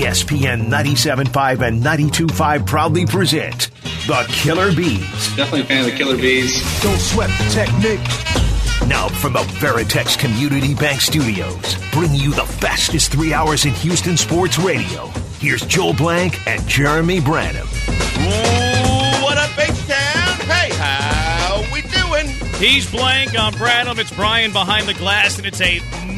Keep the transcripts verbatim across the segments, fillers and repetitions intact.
E S P N ninety-seven point five and ninety-two point five proudly present the Killer Bees. Definitely a fan of the Killer Bees. Don't sweat the technique. Now from the Veritex Community Bank Studios, bringing you the fastest three hours in Houston sports radio. Here's Joel Blank and Jeremy Branham. Ooh, what up, H-Town? Hey, how we doing? He's Blank, I'm Branham. It's Brian behind the glass, and it's a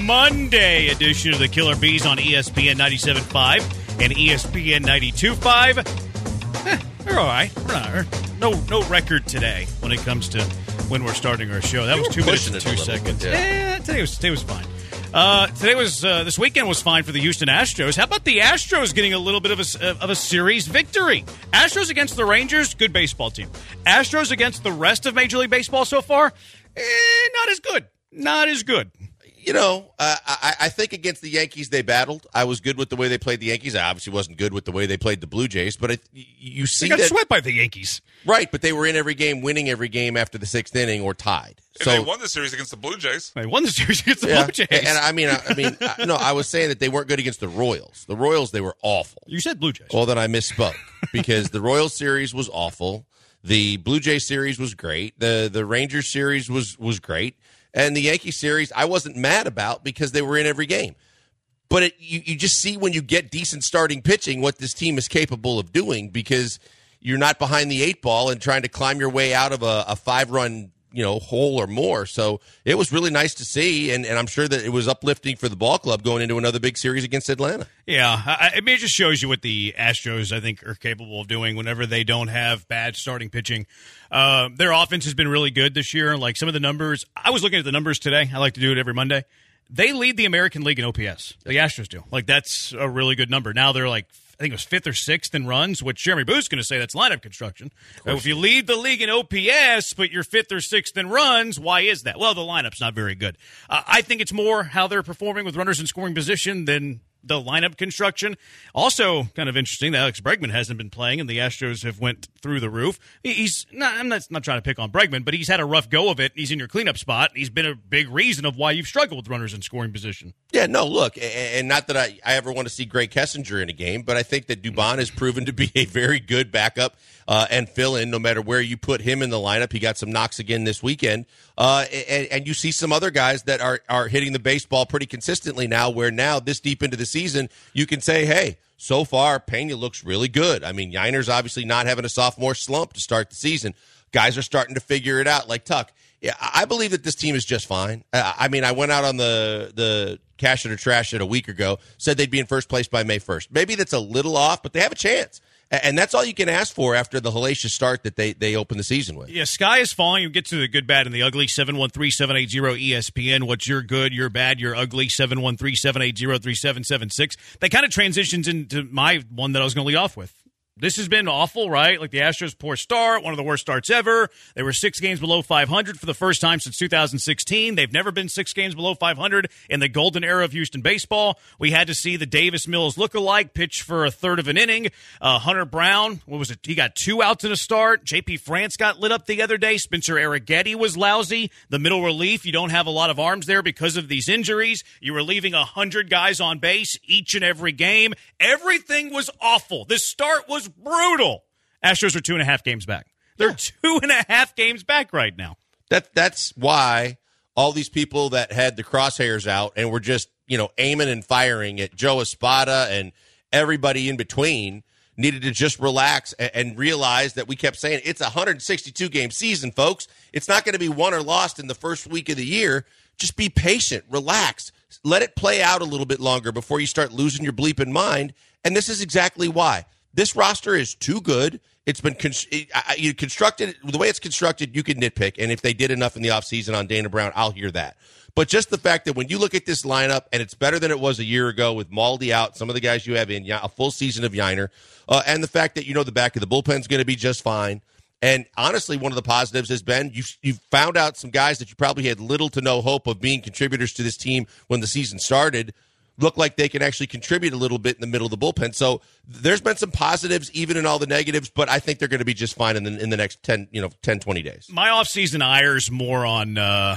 Monday edition of the Killer Bees on E S P N ninety-seven point five and E S P N ninety-two point five. Eh, we're all right. We're not, no, no record today when it comes to when we're starting our show. That You was were two minutes pushing and it a two little seconds. bit, Yeah, yeah. today was today was fine. Uh, today was uh, this weekend was fine for the Houston Astros. How about the Astros getting a little bit of a of a series victory? Astros against the Rangers, good baseball team. Astros against the rest of Major League Baseball so far, eh, not as good. Not as good. You know, uh, I, I think against the Yankees they battled. I was good with the way they played the Yankees. I obviously wasn't good with the way they played the Blue Jays, but it, you see They got that swept by the Yankees. right. But they were in every game, winning every game after the sixth inning or tied. And So they won the series against the Blue Jays. They won the series against the yeah, Blue Jays. and I mean, I, I mean, I, no, I was saying that they weren't good against the Royals. The Royals, they were awful. You said Blue Jays. Well, then I misspoke because the Royals series was awful. The Blue Jay series was great. The the Rangers series was was great. And the Yankee series, I wasn't mad about because they were in every game. But it, you, you just see when you get decent starting pitching what this team is capable of doing because you're not behind the eight ball and trying to climb your way out of a, a five-run you know, hole or more. So it was really nice to see, and, and I'm sure that it was uplifting for the ball club going into another big series against Atlanta. Yeah, I, I mean, it just shows you what the Astros, I think, are capable of doing whenever they don't have bad starting pitching. Uh, their offense has been really good this year. Like some of the numbers, I was looking at the numbers today. I like to do it every Monday. They lead the American League in O P S. The Astros do. Like, that's a really good number. Now they're like, I think it was fifth or sixth in runs, which Jeremy Booth's going to say that's lineup construction. Uh, if you lead the league in O P S, but you're fifth or sixth in runs, why is that? Well, the lineup's not very good. Uh, I think it's more how they're performing with runners in scoring position than the lineup construction. Also, kind of interesting that Alex Bregman hasn't been playing, and the Astros have went through the roof. He's not, I'm not, not trying to pick on Bregman, but he's had a rough go of it. He's in your cleanup spot. He's been a big reason of why you've struggled with runners in scoring position. Yeah, no, look, and not that I, I ever want to see Greg Kessinger in a game, but I think that Dubon has proven to be a very good backup uh, and fill-in no matter where you put him in the lineup. He got some knocks again this weekend. Uh, and, and you see some other guys that are, are hitting the baseball pretty consistently now, where now this deep into the season, you can say, hey, so far, Pena looks really good. I mean, Yiner's obviously not having a sophomore slump to start the season. Guys are starting to figure it out, like Tuck. Yeah, I believe that this team is just fine. I mean, I went out on the the Cash It or Trash It a week ago, said they'd be in first place by May first. Maybe that's a little off, but they have a chance. And that's all you can ask for after the hellacious start that they, they open the season with. Yeah, sky is falling. You get to the good, bad, and the ugly. seven one three, seven eight zero, E S P N. What's your good, your bad, your ugly? seven one three, seven eight zero, three seven seven six. That kind of transitions into my one that I was going to lead off with. This has been awful, right? Like the Astros' poor start, one of the worst starts ever. They were six games below five hundred for the first time since two thousand sixteen. They've never been six games below five hundred in the golden era of Houston baseball. We had to see the Davis Mills lookalike pitch for a third of an inning. Uh, Hunter Brown, what was it? He got two outs in a start. J P France got lit up the other day. Spencer Arrighetti was lousy. The middle relief, you don't have a lot of arms there because of these injuries. You were leaving one hundred guys on base each and every game. Everything was awful. This start was brutal. Astros are two and a half games back. They're yeah. two and a half games back right now. That that's why all these people that had the crosshairs out and were just, you know, aiming and firing at Joe Espada and everybody in between needed to just relax and, and realize that we kept saying it's a one hundred sixty-two game season, folks. It's not going to be won or lost in the first week of the year. Just be patient, relax, let it play out a little bit longer before you start losing your bleeping mind. And this is exactly why. This roster is too good. It's been con- it, I, you constructed the way it's constructed. You can nitpick, and if they did enough in the offseason on Dana Brown, I'll hear that. But just the fact that when you look at this lineup, and it's better than it was a year ago with Maldi out, some of the guys you have in, a full season of Yiner, uh, and the fact that you know the back of the bullpen is going to be just fine. And honestly, one of the positives has been you you found out some guys that you probably had little to no hope of being contributors to this team when the season started. Look like they can actually contribute a little bit in the middle of the bullpen. So there's been some positives, even in all the negatives, but I think they're going to be just fine in the, in the next ten, you know, ten, twenty days. My offseason ires more on uh,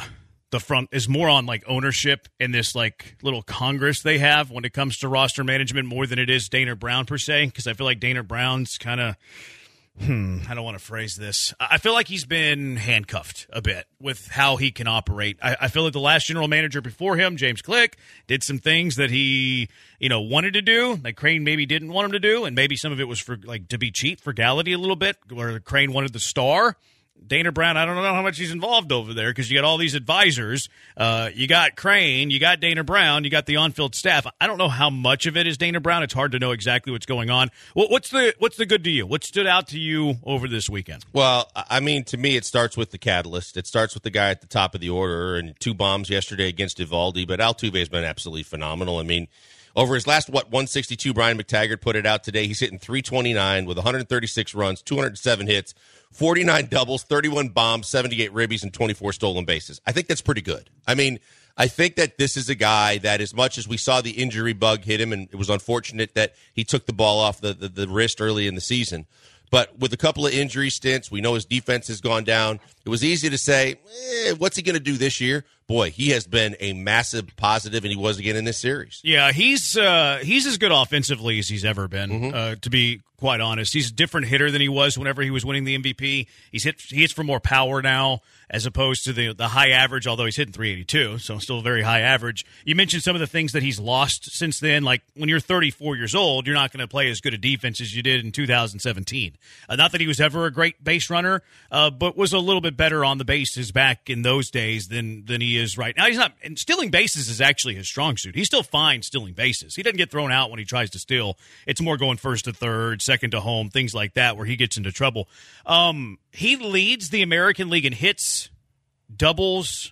the front is more on like ownership in this like little Congress they have when it comes to roster management more than it is Dana Brown per se, because I feel like Dana Brown's kind of hmm I don't want to phrase this. I feel like he's been handcuffed a bit with how he can operate. I, I feel like the last general manager before him, James Click, did some things that he you know wanted to do like Crane maybe didn't want him to do, and maybe some of it was for like to be cheap, frugality a little bit, where Crane wanted the star. Dana Brown, I don't know how much he's involved over there because you got all these advisors. Uh, you got Crane, you got Dana Brown, you got the on-field staff. I don't know how much of it is Dana Brown. It's hard to know exactly what's going on. Well, what's the what's the good to you? What stood out to you over this weekend? Well, I mean, to me, it starts with the catalyst. It starts with the guy at the top of the order, and two bombs yesterday against Eovaldi. But Altuve has been absolutely phenomenal. I mean, over his last, what, one sixty-two, Brian McTaggart put it out today. He's hitting three twenty-nine with one hundred thirty-six runs, two hundred seven hits, forty-nine doubles, thirty-one bombs, seventy-eight ribbies, and twenty-four stolen bases. I think that's pretty good. I mean, I think that this is a guy that, as much as we saw the injury bug hit him, and it was unfortunate that he took the ball off the, the, the wrist early in the season, but with a couple of injury stints, we know his defense has gone down. It was easy to say, eh, what's he going to do this year? Boy, he has been a massive positive, and he was again in this series. Yeah, he's uh, he's as good offensively as he's ever been, mm-hmm. uh, to be quite honest. He's a different hitter than he was whenever he was winning the M V P. He's hit he hits for more power now as opposed to the the high average, although he's hitting three eighty-two, so still very high average. You mentioned some of the things that he's lost since then. Like when you're thirty-four years old, you're not going to play as good a defense as you did in two thousand seventeen. Uh, not that he was ever a great base runner, uh, but was a little bit better on the bases back in those days than than he is right now. He's not, and stealing bases is actually his strong suit. He's still fine stealing bases. He doesn't get thrown out when he tries to steal. It's more going first to third, second to home, things like that, where he gets into trouble. Um, he leads the American League in hits, doubles,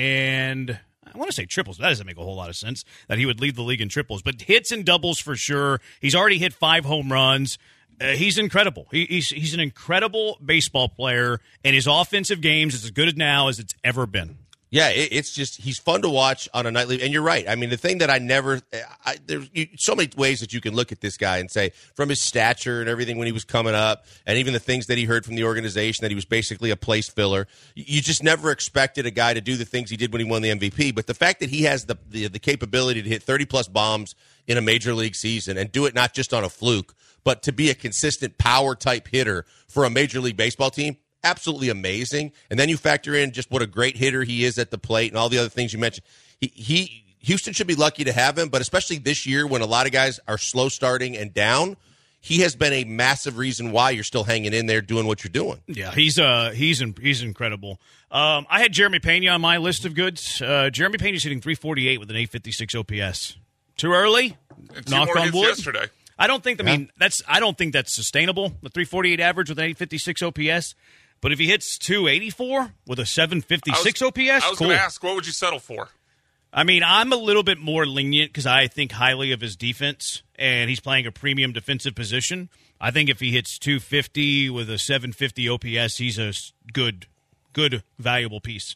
and I want to say triples. That doesn't make a whole lot of sense that he would lead the league in triples, but hits and doubles for sure. He's already hit five home runs. Uh, he's incredible. He, he's he's an incredible baseball player, and his offensive games is as good as now as it's ever been. Yeah, it, it's just he's fun to watch on a nightly. And you're right. I mean, the thing that I never I, there's you, so many ways that you can look at this guy and say, from his stature and everything when he was coming up, and even the things that he heard from the organization, that he was basically a place filler. You just never expected a guy to do the things he did when he won the M V P. But the fact that he has the the, the capability to hit thirty plus bombs in a major league season and do it not just on a fluke, but to be a consistent power type hitter for a Major League Baseball team, absolutely amazing. And then you factor in just what a great hitter he is at the plate and all the other things you mentioned. He, he Houston should be lucky to have him, but especially this year when a lot of guys are slow starting and down, he has been a massive reason why you're still hanging in there doing what you're doing. Yeah, he's uh he's in, he's incredible. Um, I had Jeremy Pena on my list of goods. Uh, Jeremy Pena's hitting three forty-eight with an eight fifty-six O P S. Too early? And two Knock more on hits wood. yesterday. I don't think. I Yeah. mean, that's. I don't think that's sustainable. The three forty-eight average with an eight fifty-six O P S. But if he hits two eighty-four with a seven fifty-six O P S, I was cool. going to ask, what would you settle for? I mean, I'm a little bit more lenient because I think highly of his defense, and he's playing a premium defensive position. I think if he hits two fifty with a seven fifty O P S, he's a good, good, valuable piece.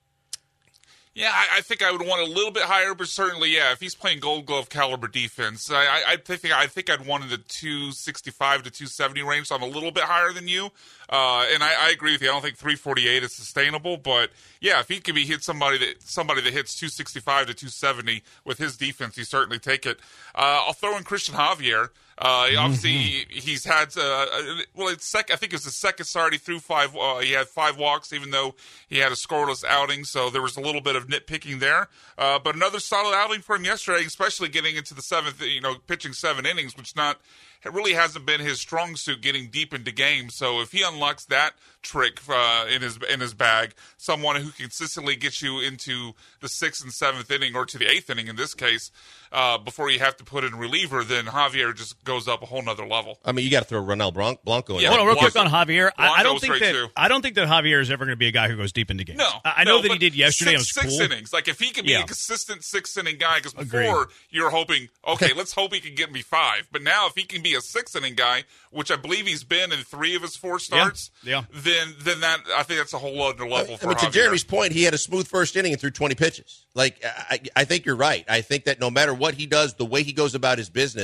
Yeah, I, I think I would want a little bit higher, but certainly, yeah, if he's playing Gold Glove caliber defense, I, I, I think I think I'd want in the two sixty-five to two seventy range. So I'm a little bit higher than you, uh, and I, I agree with you. I don't think three forty-eight is sustainable, but yeah, if he could be hit somebody that somebody that hits two sixty-five to two seventy with his defense, he certainly take it. Uh, I'll throw in Christian Javier. Uh, obviously, mm-hmm. he's had uh, well, it's sec- I think it was his second start. He threw five. Uh, he had five walks, even though he had a scoreless outing. So there was a little bit of nitpicking there. Uh, but another solid outing for him yesterday, especially getting into the seventh. You know, pitching seven innings, which not it really hasn't been his strong suit, getting deep into games. So if he unlocks that trick uh, in his in his bag, someone who consistently gets you into the sixth and seventh inning, or to the eighth inning in this case, uh, before you have to put in reliever, then Javier just goes up a whole nother level. I mean, you got to throw Ronel Bron- Blanco in. Yeah, Hold on, real Blanco, quick on Javier. I, I don't was think great that too. I don't think that Javier is ever going to be a guy who goes deep into games. No, I, I know no, that he did yesterday. Six, it was six cool. innings. Like if he could be Yeah. a consistent six inning guy, because Agreed. before you're hoping, okay, let's hope he can get me five. But now if he can be a six inning guy, which I believe he's been in three of his four starts, Yeah. Yeah. then then that I think that's a whole other level I for mean, to Javier. Jeremy's point, he had a smooth first inning and threw twenty pitches. Like, I, I think you're right. I think that no matter what he does, the way he goes about his business,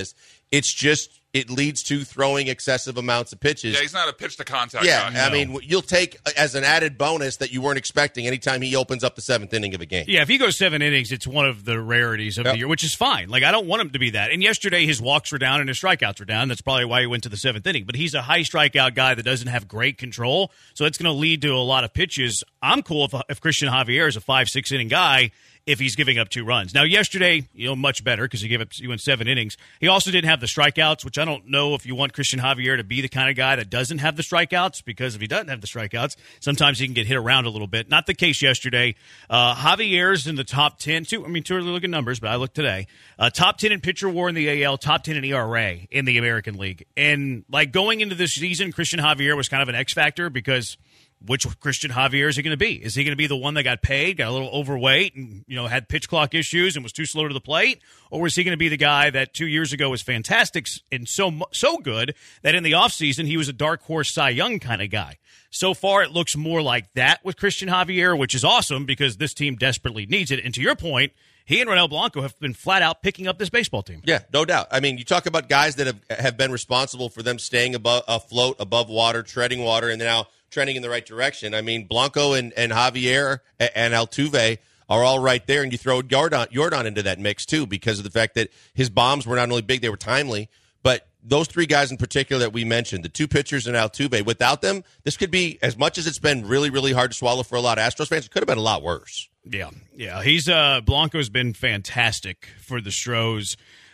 It's just it leads to throwing excessive amounts of pitches. Yeah, he's not a pitch-to-contact yeah, guy. Yeah, I No. mean, you'll take as an added bonus that you weren't expecting anytime he opens up the seventh inning of a game. Yeah, if he goes seven innings, it's one of the rarities of Yep. the year, which is fine. Like, I don't want him to be that. And yesterday, his walks were down and his strikeouts were down. That's probably why he went to the seventh inning. But he's a high strikeout guy that doesn't have great control, so it's going to lead to a lot of pitches. I'm cool if, if Christian Javier is a five, six inning guy if he's giving up two runs. Now, yesterday, you know, much better because he gave up he went seven innings. He also didn't have the strikeouts, which I don't know if you want Christian Javier to be the kind of guy that doesn't have the strikeouts, because if he doesn't have the strikeouts, sometimes he can get hit around a little bit. Not the case yesterday. Uh, Javier's in the top ten. Two, I mean, two really looking numbers, but I looked today. Uh, top ten in pitcher war in the A L, top ten in E R A in the American League. And, like, going into this season, Christian Javier was kind of an X factor because – which Christian Javier is he going to be? Is he going to be the one that got paid, got a little overweight, and you know had pitch clock issues and was too slow to the plate, or is he going to be the guy that two years ago was fantastic and so so good that in the offseason he was a dark horse Cy Young kind of guy? So far, it looks more like that with Christian Javier, which is awesome because this team desperately needs it. And to your point, he and Ronel Blanco have been flat out picking up this baseball team. Yeah, no doubt. I mean, you talk about guys that have have been responsible for them staying above afloat, above water, treading water, and now trending in the right direction. I mean, Blanco and, and Javier and Altuve are all right there, and you throw Yordan, Yordan into that mix too because of the fact that his bombs were not only big, they were timely, but those three guys in particular that we mentioned, the two pitchers and Altuve, without them, this could be, as much as it's been really, really hard to swallow for a lot of Astros fans, it could have been a lot worse. Yeah, yeah. He's uh, Blanco's been fantastic for the Stros.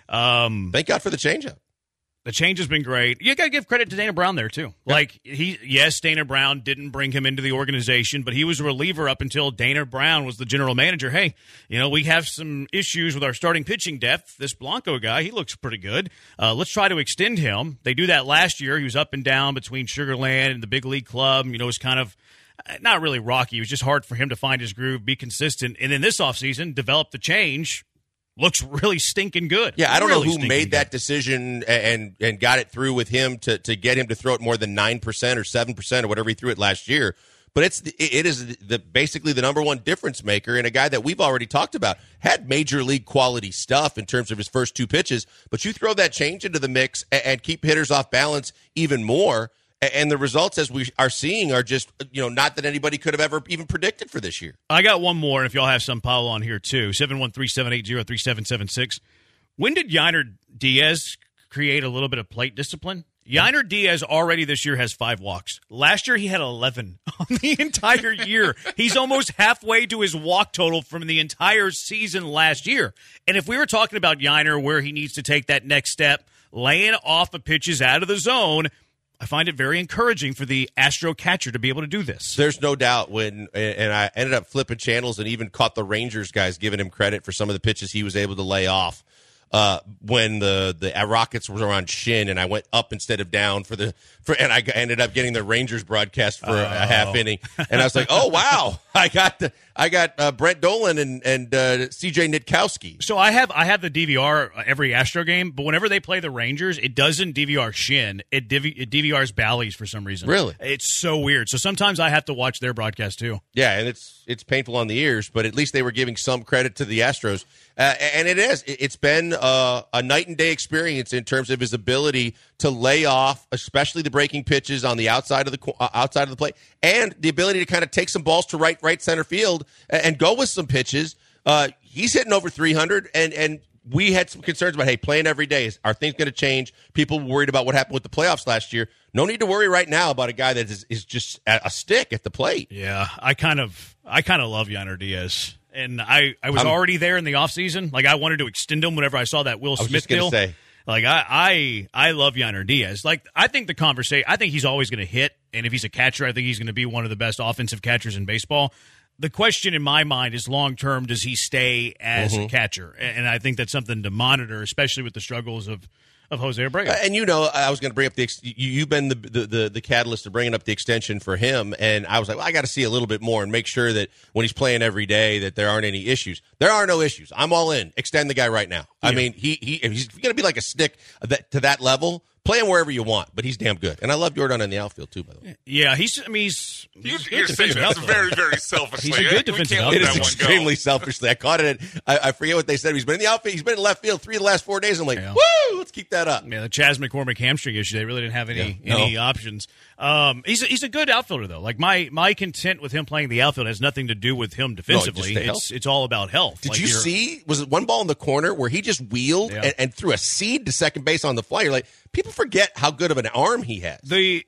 Um, Thank God for the changeup. The change has been great. You got to give credit to Dana Brown there, too. Yeah. Like, he, yes, Dana Brown didn't bring him into the organization, but he was a reliever up until Dana Brown was the general manager. Hey, you know, we have some issues with our starting pitching depth. This Blanco guy, he looks pretty good. Uh, let's try to extend him. They do that last year. He was up and down between Sugar Land and the big league club. You know, it was kind of not really rocky. It was just hard for him to find his groove, be consistent. And then this offseason, develop the change. Looks really stinking good. Yeah, I don't really know who made good. that decision and and got it through with him to, to get him to throw it more than nine percent or seven percent or whatever he threw it last year. But it's the, it is the basically the number one difference maker, and a guy that we've already talked about had major league quality stuff in terms of his first two pitches. But you throw that change into the mix and, and keep hitters off balance even more. And the results, as we are seeing, are just, you know, not that anybody could have ever even predicted for this year. I got one more, and if y'all have some pile on here, too. seven one three, seven eight zero, three seven seven six. When did Yainer Diaz create a little bit of plate discipline? Yainer Diaz already this year has five walks. Last year, he had eleven on the entire year. He's almost halfway to his walk total from the entire season last year. And if we were talking about Yainer, where he needs to take that next step, laying off the pitches out of the zone, I find it very encouraging for the Astro catcher to be able to do this. There's no doubt when, and I ended up flipping channels and even caught the Rangers guys giving him credit for some of the pitches he was able to lay off uh, when the, the Rockets were on Shin, and I went up instead of down for the, for, and I ended up getting the Rangers broadcast for oh. a half inning. And I was like, oh, wow, I got the, I got uh, Brent Dolan and, and uh, C J Nitkowski. So I have I have the D V R every Astro game, but whenever they play the Rangers, it doesn't D V R Shin. It, D V, it D V Rs Bally's for some reason. Really? It's so weird. So sometimes I have to watch their broadcast too. Yeah, and it's it's painful on the ears, but at least they were giving some credit to the Astros. Uh, and it is. It's been uh, a night and day experience in terms of his ability to lay off, especially the breaking pitches on the outside of the uh, outside of the plate, and the ability to kind of take some balls to right right center field and go with some pitches. Uh, he's hitting over three hundred, and and we had some concerns about, hey, playing every day, is, are things going to change? People were worried about what happened with the playoffs last year. No need to worry right now about a guy that is, is just a stick at the plate. Yeah, I kind of I kind of love Yainer Diaz. And I, I was I'm, already there in the offseason. Like, I wanted to extend him whenever I saw that Will I was Smith just gonna deal. Say. Like, I, I I love Yainer Diaz. Like, I think the conversation, I think he's always going to hit. And if he's a catcher, I think he's going to be one of the best offensive catchers in baseball. The question in my mind is, long-term, does he stay as mm-hmm. a catcher? And I think that's something to monitor, especially with the struggles of, of Jose Abreu. And, you know, I was going to bring up the – you've been the, the, the, the catalyst to bringing up the extension for him. And I was like, well, I got to see a little bit more and make sure that when he's playing every day that there aren't any issues. There are no issues. I'm all in. Extend the guy right now. Yeah. I mean, he, he if he's going to be like a stick that, to that level – play him wherever you want, but he's damn good. And I love Yordan in the outfield, too, by the way. Yeah, he's, I mean, he's, he's You're saying that's very, very selfishly. He's a good defensive outfield. It is extremely go. selfishly. I caught it. At, I, I forget what they said. He's been in the outfield. He's been in left field three of the last four days. I'm like, yeah. woo! let's keep that up. Yeah, the Chas McCormick hamstring issue, they really didn't have any Yeah, no. any options. Um, he's a, he's a good outfielder though. Like my my content with him playing the outfield has nothing to do with him defensively. stay it's healthy. it's all about health. Did Like, you you're- see? Was it one ball in the corner where he just wheeled Yeah. and, and threw a seed to second base on the fly? You're like, people forget how good of an arm he has. the?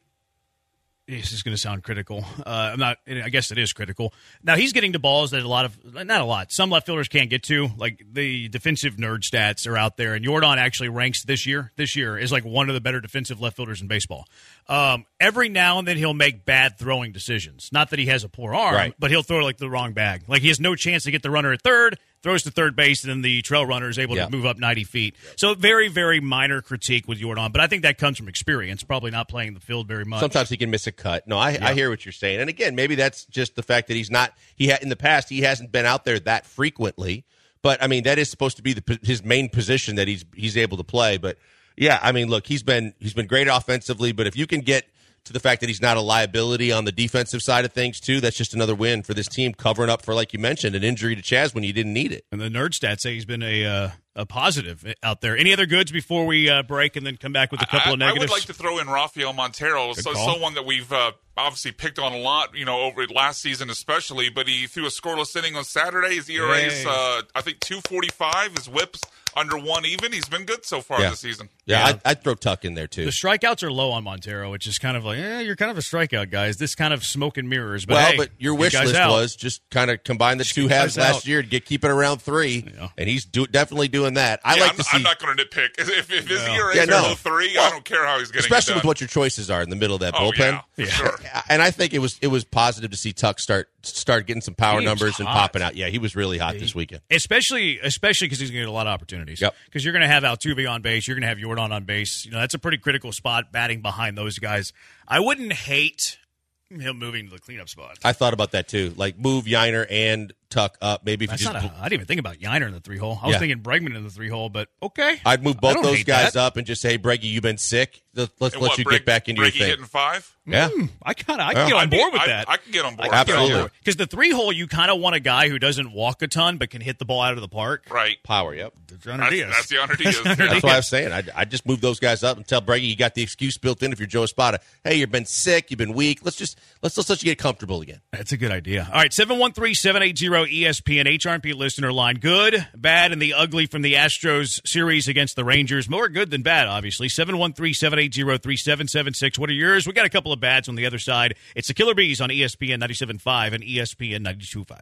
This is going to sound critical. Uh, I'm not. I guess it is critical. Now he's getting to balls that a lot of, not a lot, some left fielders can't get to. Like the defensive nerd stats are out there, and Yordan actually ranks this year. This year is like one of the better defensive left fielders in baseball. Um, every now and then he'll make bad throwing decisions. Not that he has a poor arm, Right. but he'll throw like the wrong bag. Like he has no chance to get the runner at third. Throws to third base, and then the trail runner is able Yeah. to move up ninety feet. So very, very minor critique with Yordan, but I think that comes from experience, probably not playing the field very much. Sometimes he can miss a cut. No, I, I hear what you're saying. And again, maybe that's just the fact that he's not. He had in the past he hasn't been out there that frequently. But I mean, that is supposed to be the, his main position that he's he's able to play. But yeah, I mean, look, he's been he's been great offensively. But if you can get to the fact that he's not a liability on the defensive side of things too, that's just another win for this team, covering up for, like you mentioned, an injury to Chas when you didn't need it. And the nerd stats say he's been a uh, a positive out there. Any other goods before we uh, break and then come back with a couple I, of negatives? I would like to throw in Rafael Montero, so, call. someone that we've uh, obviously picked on a lot, you know, over last season especially. But he threw a scoreless inning on Saturday. His E R A is, Yay. uh, I think, two forty-five. His whip's under one even. He's been good so far Yeah. this season. Yeah, Yeah. I'd, I'd throw Tuck in there too. The strikeouts are low on Montero, which is kind of like, eh, you're kind of a strikeout guy. Is this kind of smoke and mirrors? But well, hey, but your you wish guys list out. was just kind of combine the two you halves guys out. last year to get keep it around three, Yeah. and he's do, definitely doing that. I Yeah, like I'm, to see, I'm not going to nitpick. If, if his No. E R A Yeah, is no. below three, Well, I don't care how he's getting especially it with done. what your choices are in the middle of that Oh, bullpen. yeah, for sure. And I think it was it was positive to see Tuck start start getting some power He was numbers and hot. popping out. Yeah, he was really hot this weekend. Especially, especially because he's going to get a lot of opportunities. Yep. Because you're going to have Altuve on base, you're going to have Yordan on base. You know, that's a pretty critical spot, batting behind those guys. I wouldn't hate him moving to the cleanup spot. I thought about that too. Like move Yiner and Tuck up. Maybe if That's you not just a, I didn't even think about Yiner in the three hole. I was Yeah. thinking Bregman in the three hole, but okay. I'd move I both don't those hate guys that. up and just say, hey, Breggy, you've been sick. Let's, let's And let what, you Breg- get back into your Breggy thing. hitting five? Yeah. I kind of I Yeah. can get on I'd be- board with I'd- that. I can get on board. Absolutely. Because the three hole, you kind of want a guy who doesn't walk a ton but can hit the ball out of the park. Right. Power, yep. John That's, Diaz. that's the Under Diaz. That's Yeah. That's why I was saying. I'd, I'd just move those guys up and tell Breggy you got the excuse built in if you're Joe Espada. Hey, you've been sick. You've been weak. Let's just let's, let's let you get comfortable again. That's a good idea. All right, seven one three, seven eight zero, E S P N, H R and P listener line. Good, bad, and the ugly from the Astros series against the Rangers. More good than bad, obviously. seven one three, seven eight zero, three seven seven six. What are yours? We got a couple of bads on the other side. It's the Killer Bees on E S P N ninety-seven point five and E S P N ninety-two point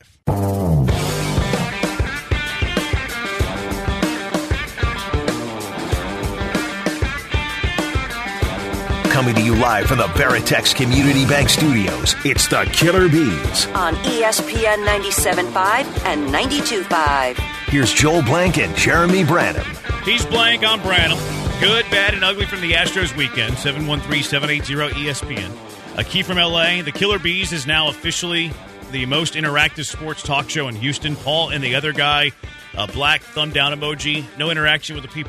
five. Coming to you live from the Veritex Community Bank Studios, it's the Killer Bees. On E S P N ninety-seven point five and ninety-two point five. Here's Joel Blank and Jeremy Branham. He's Blank on Branham. Good, bad, and ugly from the Astros weekend. seven one three, seven eight zero, E S P N. A key from L A. The Killer Bees is now officially the most interactive sports talk show in Houston. Paul and the other guy, a black thumb down emoji. No interaction with the people.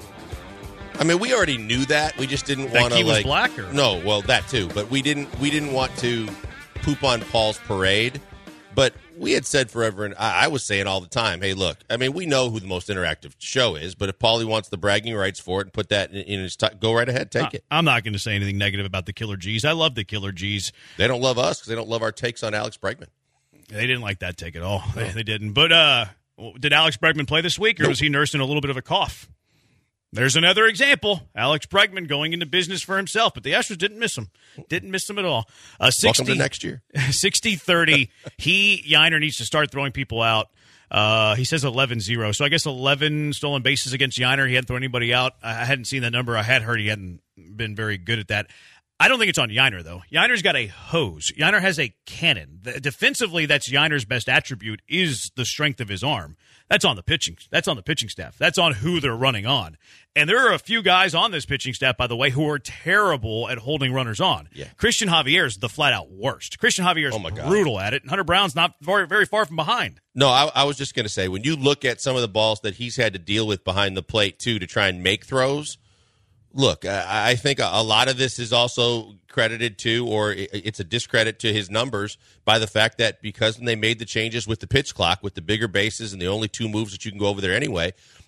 I mean, we already knew that. We just didn't That want to key was like black, or- no, well that too. But we didn't we didn't want to poop on Paul's parade. But we had said forever, and I, I was saying all the time, hey, look, I mean, we know who the most interactive show is. But if Paulie wants the bragging rights for it and put that in, in his t- go right ahead, take I, it. I'm not going to say anything negative about the Killer G's. I love the Killer G's. They don't love us because they don't love our takes on Alex Bregman. They didn't like that take at all. They, they didn't. But uh, did Alex Bregman play this week, or Nope. was he nursing a little bit of a cough? There's another example. Alex Bregman going into business for himself, but the Astros didn't miss him. Didn't miss him at all. Uh, sixty, Welcome to next year. sixty thirty. He, Yiner, needs to start throwing people out. Uh, he says eleven zero. So I guess eleven stolen bases against Yiner. He hadn't thrown anybody out. I hadn't seen that number. I had heard he hadn't been very good at that. I don't think it's on Yiner, though. Yiner's got a hose. Yiner has a cannon. The, defensively, that's Yiner's best attribute is the strength of his arm. That's on the pitching. That's on the pitching staff. That's on who they're running on. And there are a few guys on this pitching staff, by the way, who are terrible at holding runners on. Yeah. Christian Javier's the flat-out worst. Christian Javier's Oh, my God. brutal at it, and Hunter Brown's not very, very far from behind. No, I, I was just going to say, when you look at some of the balls that he's had to deal with behind the plate, too, to try and make throws, look, I, I think a, a lot of this is also credited to, or it, it's a discredit to his numbers by the fact that because when they made the changes with the pitch clock, with the bigger bases and the only two moves that you can go over there anyway,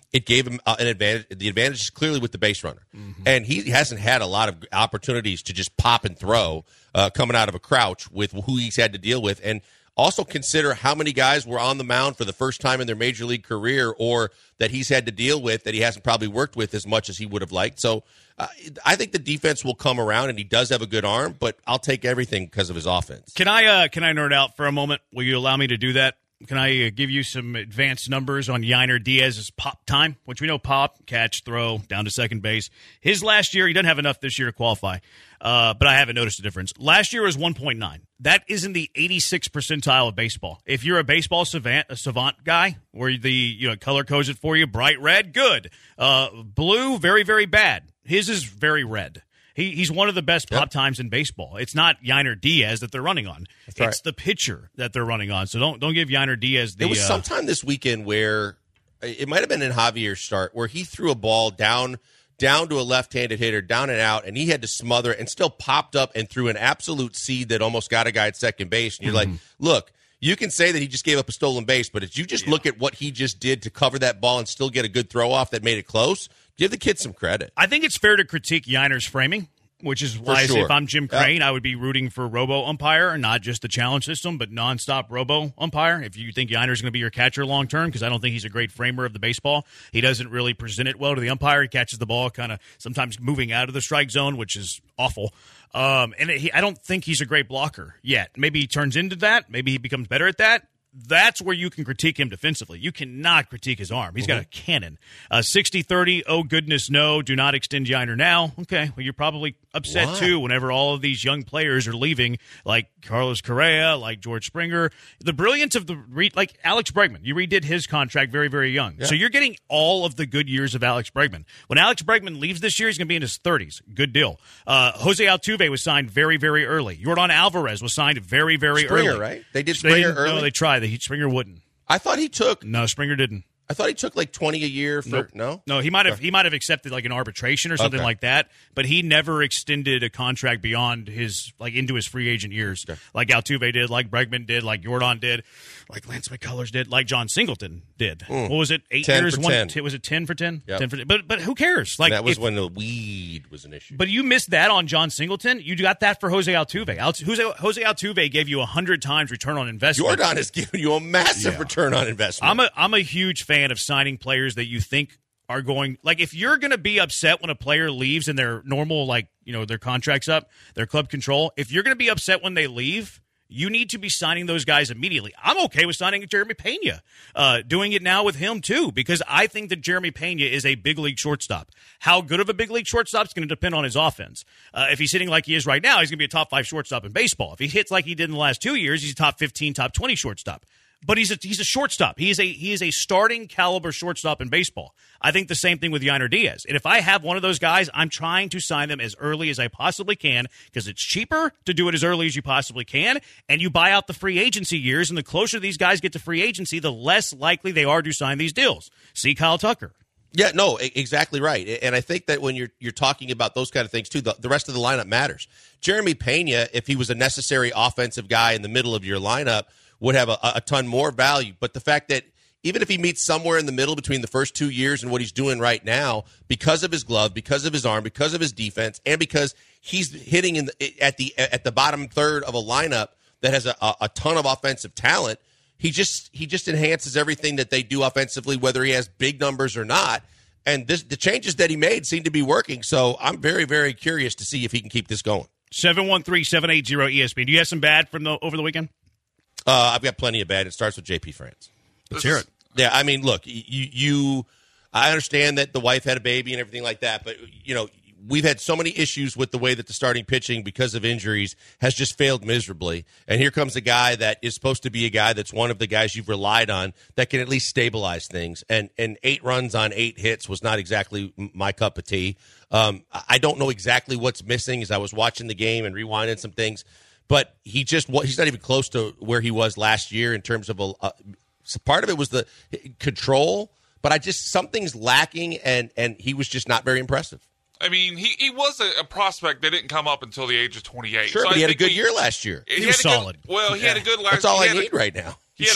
it gave him uh, an advantage. The advantage is clearly with the base runner. Mm-hmm. And he hasn't had a lot of opportunities to just pop and throw uh, coming out of a crouch with who he's had to deal with. And also consider how many guys were on the mound for the first time in their major league career or that he's had to deal with that he hasn't probably worked with as much as he would have liked. So uh, I think the defense will come around, and he does have a good arm, but I'll take everything because of his offense. Can I uh, can I nerd out for a moment? Will you allow me to do that? Can I uh, give you some advanced numbers on Yainer Diaz's pop time, which we know pop, catch, throw, down to second base. His last year, he doesn't have enough this year to qualify, uh, but I haven't noticed a difference. Last year was one point nine. That is in the eighty-sixth percentile of baseball. If you're a baseball savant, a savant guy, where the you know color codes it for you, bright red, good. Uh, blue, very, very bad. His is very red. He, he's one of the best pop yep. times in baseball. It's not Yainer Diaz that they're running on. That's it's right. the pitcher that they're running on. So don't don't give Yainer Diaz the... There was uh, sometime this weekend where, it might have been in Javier's start, where he threw a ball down down to a left-handed hitter, down and out, and he had to smother it and still popped up and threw an absolute seed that almost got a guy at second base. And you're mm-hmm. like, look, you can say that he just gave up a stolen base, but if you just yeah. look at what he just did to cover that ball and still get a good throw-off that made it close, give the kid some credit. I think it's fair to critique Yainer's framing, which is why sure. if I'm Jim Crane, yeah. I would be rooting for robo-umpire, not just the challenge system, but nonstop robo-umpire. If you think Yainer's going to be your catcher long-term, because I don't think he's a great framer of the baseball. He doesn't really present it well to the umpire. He catches the ball kind of sometimes moving out of the strike zone, which is awful. Um, and he, I don't think he's a great blocker yet. Maybe he turns into that. Maybe he becomes better at that. That's where you can critique him defensively. You cannot critique his arm. He's mm-hmm. got a cannon. Uh, sixty thirty, oh, goodness, no, do not extend Yainer now. Okay, well, you're probably upset, Why? too, whenever all of these young players are leaving, like Carlos Correa, like George Springer. The brilliance of the re- – like Alex Bregman. You redid his contract very, very young. Yeah. So you're getting all of the good years of Alex Bregman. When Alex Bregman leaves this year, he's going to be in his thirties. Good deal. Uh, Jose Altuve was signed very, very early. Yordan Alvarez was signed very, very Springer, early. right? They did Springer they early? No, they tried. They, Springer wouldn't. I thought he took. No, Springer didn't. I thought he took like twenty a year for nope. no. No, he might have. He might have accepted like an arbitration or something okay. like that. But he never extended a contract beyond his like into his free agent years, okay. like Altuve did, like Bregman did, like Yordan did, like Lance McCullers did, like John Singleton did. Mm. What was it? Eight ten years. For one. ten. T- was it ten for ten? Yep. Ten for ten. But but who cares? Like that was if, when the weed was an issue. But you missed that on John Singleton. You got that for Jose Altuve. Alt- Jose, Jose Altuve gave you a hundred times return on investment. Yordan has given you a massive yeah. return on investment. I'm a I'm a huge fan of signing players that you think are going, like, if you're going to be upset when a player leaves and their normal, like, you know, their contract's up, their club control, if you're going to be upset when they leave, you need to be signing those guys immediately. I'm okay with signing Jeremy Pena, uh, doing it now with him too, because I think that Jeremy Pena is a big league shortstop. How good of a big league shortstop is going to depend on his offense. Uh, if he's hitting like he is right now, he's going to be a top five shortstop in baseball. If he hits like he did in the last two years, he's a top fifteen, top twenty shortstop. But he's a, he's a shortstop. He is a he is a starting caliber shortstop in baseball. I think the same thing with Yainer Diaz. And if I have one of those guys, I'm trying to sign them as early as I possibly can because it's cheaper to do it as early as you possibly can, and you buy out the free agency years, and the closer these guys get to free agency, the less likely they are to sign these deals. See Kyle Tucker. Yeah, no, exactly right. And I think that when you're you're talking about those kind of things, too, the, the rest of the lineup matters. Jeremy Pena, if he was a necessary offensive guy in the middle of your lineup, would have a, a ton more value. But the fact that even if he meets somewhere in the middle between the first two years and what he's doing right now, because of his glove, because of his arm, because of his defense, and because he's hitting in the, at the at the bottom third of a lineup that has a, a, a ton of offensive talent, he just he just enhances everything that they do offensively, whether he has big numbers or not. And this, the changes that he made seem to be working. So I'm very, very curious to see if he can keep this going. seven one three, seven eight zero, E S P N. Do you have some bad from the over the weekend? Uh, I've got plenty of bad. It starts with J P France. Let's hear it. Yeah, I mean, look, you, you, I understand that the wife had a baby and everything like that, but, you know, we've had so many issues with the way that the starting pitching, because of injuries, has just failed miserably. And here comes a guy that is supposed to be a guy that's one of the guys you've relied on that can at least stabilize things. And and eight runs on eight hits was not exactly my cup of tea. Um, I don't know exactly what's missing as I was watching the game and rewinding some things. But he just he's not even close to where he was last year in terms of a, a so part of it was the control, but I just something's lacking, and, and he was just not very impressive. I mean, he, he was a, a prospect that didn't come up until the age of twenty-eight. Sure, so but I he had a good he, year last year. He, he was had a solid. Good, well, he yeah. had a good last. That's all I need a, right now. He had sure. A,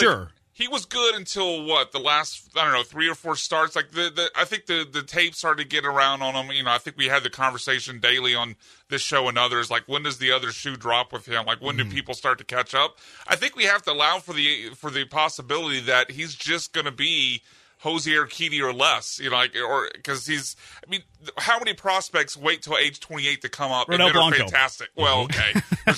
He was good until what the last I don't know three or four starts. Like the, the I think the the tape started to get around on him. You know, I think we had the conversation daily on this show and others. Like when does the other shoe drop with him? Like when mm-hmm. do people start to catch up? I think we have to allow for the for the possibility that he's just going to be Jose Urquidy or less, you know, like, or because he's, I mean, how many prospects wait till age twenty-eight to come up Ronel and Blanco. are fantastic? Well, okay.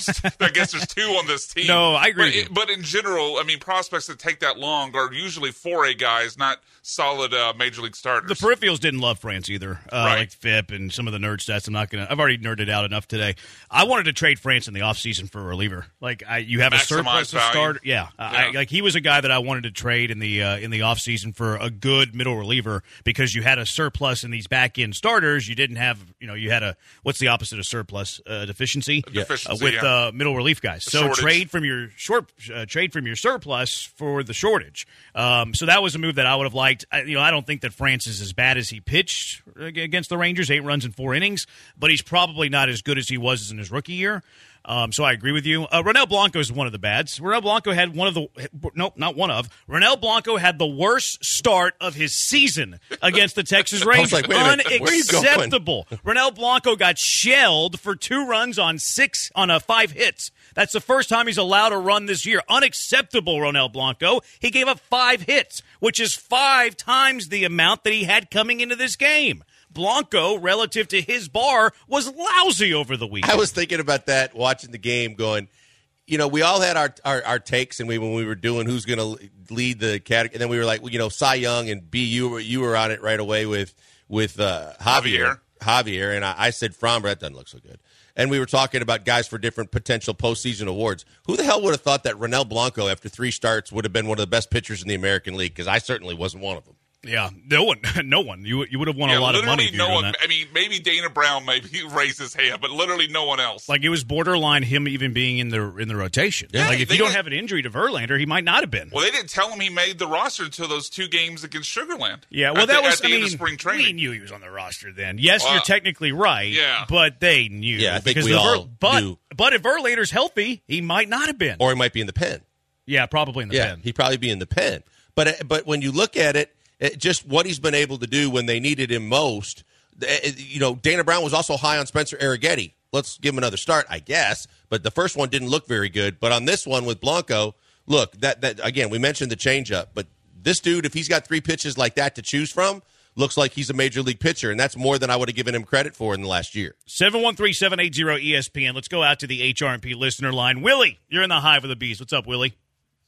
I guess there's two on this team. No, I agree. But, it, but in general, I mean, prospects that take that long are usually four A guys, not solid uh, major league starters. The peripherals didn't love France either, uh, right. like F I P and some of the nerd stats. I'm not gonna. I've already nerded out enough today. I wanted to trade France in the offseason for a reliever. Like I, you have Maximize a surplus of value. starter. Yeah, yeah. I, like he was a guy that I wanted to trade in the uh, in the offseason for a good middle reliever because you had a surplus in these back end starters. You didn't have, you know, you had a what's the opposite of surplus? Uh, deficiency. A deficiency uh, with yeah. uh, middle relief guys. A so shortage. trade from your short uh, trade from your surplus for the shortage. Um, so that was a move that I would have liked. I, you know, I don't think that France is as bad as he pitched against the Rangers, eight runs in four innings, but he's probably not as good as he was in his rookie year. Um, so I agree with you. Uh, Ronel Blanco is one of the bads. Ronel Blanco had one of the nope, not one of. Ronel Blanco had the worst start of his season against the Texas Rangers. like, wait a minute, where are you going? Unacceptable. Ronel Blanco got shelled for two runs on six on a five hits. That's the first time he's allowed a run this year. Unacceptable, Ronel Blanco. He gave up five hits, which is five times the amount that he had coming into this game. Blanco, relative to his bar, was lousy over the weekend. I was thinking about that watching the game going, you know, we all had our our, our takes and we when we were doing who's going to lead the category. And then we were like, well, you know, Cy Young and B, you were, you were on it right away with, with uh, Javier. Javier. Javier. And I, I said Framber, that doesn't look so good. And we were talking about guys for different potential postseason awards. Who the hell would have thought that Ronel Blanco, after three starts, would have been one of the best pitchers in the American League? Because I certainly wasn't one of them. Yeah, no one, no one. You you would have won yeah, a lot of money. Literally If you no were doing one. that. I mean, maybe Dana Brown maybe raised his hand, but literally no one else. Like it was borderline him even being in the in the rotation. Yeah, like if they you don't did- have an injury to Verlander, he might not have been. Well, they didn't tell him he made the roster until those two games against Sugarland. Yeah, well, at that the, was at the I end mean, of spring training. we knew he was on the roster then. Yes, Well, you're technically right. yeah. but they knew. Yeah, I think because we the all but, knew. But if Verlander's healthy, he might not have been. Or he might be in the pen. yeah, probably in the yeah, pen. he'd probably be in the pen. But but when you look at it, it, just what he's been able to do when they needed him most, it, you know, Dana Brown was also high on Spencer Arrighetti. Let's give him another start, I guess. But the first one didn't look very good. But on this one with Blanco, look, that that again, we mentioned the changeup. But this dude, if he's got three pitches like that to choose from, looks like he's a major league pitcher, and that's more than I would have given him credit for in the last year. seven one three, seven eight zero, E S P N. Let's go out to the H R and P listener line. Willie, you're in the hive of the bees. What's up, Willie?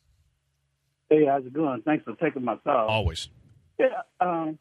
Hey, how's it going? Thanks for taking my call. Always. Yeah, um,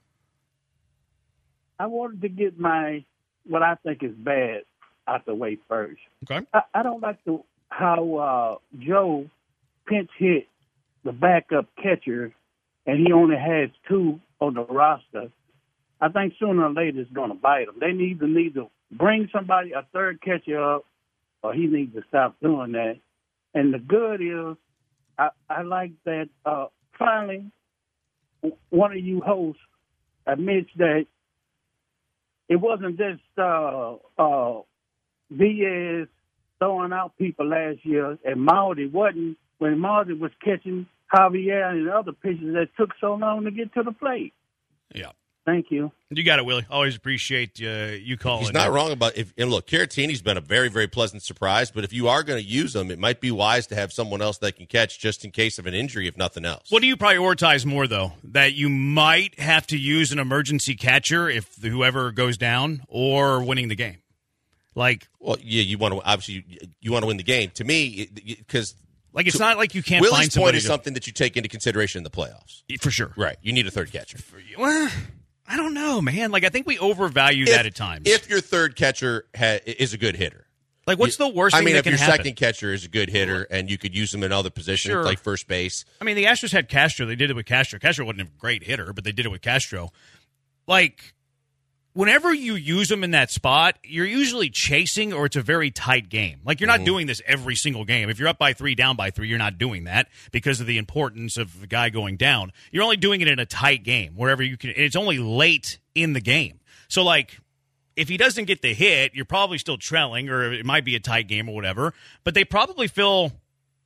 I wanted to get my what I think is bad out the way first. Okay. I, I don't like the how uh, Joe pinch hit the backup catcher, and he only has two on the roster. I think sooner or later it's going to bite him. They need to need to bring somebody, a third catcher up, or he needs to stop doing that. And the good is, I, I like that uh, finally one of you hosts admits that it wasn't just uh, uh, Diaz throwing out people last year, and Marty wasn't when Marty was catching Javier and other pitchers that took so long to get to the plate. Yeah. Thank you. You got it, Willie. Always appreciate uh, you calling. He's not wrong about if. And look, Caratini's been a very, very pleasant surprise. But if you are going to use him, it might be wise to have someone else that can catch just in case of an injury, if nothing else. What do you prioritize more, though? That you might have to use an emergency catcher if whoever goes down, or winning the game? Like, well, yeah, you want to obviously you, you want to win the game. To me, because like it's not like you can't Willie's find somebody point is to, something that you take into consideration in the playoffs. for sure. Right, you need a third catcher. Well, I don't know, man. Like I think we overvalue If, that at times. if your third catcher ha- is a good hitter. Like, what's the worst I thing mean, that if can your happen? second catcher is a good hitter and you could use him in other positions, Sure. like first base. I mean, the Astros had Castro. They did it with Castro. Castro wasn't a great hitter, but they did it with Castro. Like, whenever you use them in that spot, you're usually chasing or it's a very tight game. Like, you're not Mm-hmm. doing this every single game. If you're up by three, down by three, you're not doing that because of the importance of the guy going down. You're only doing it in a tight game, wherever you can. It's only late in the game. So, like, if he doesn't get the hit, you're probably still trailing, or it might be a tight game or whatever. But they probably feel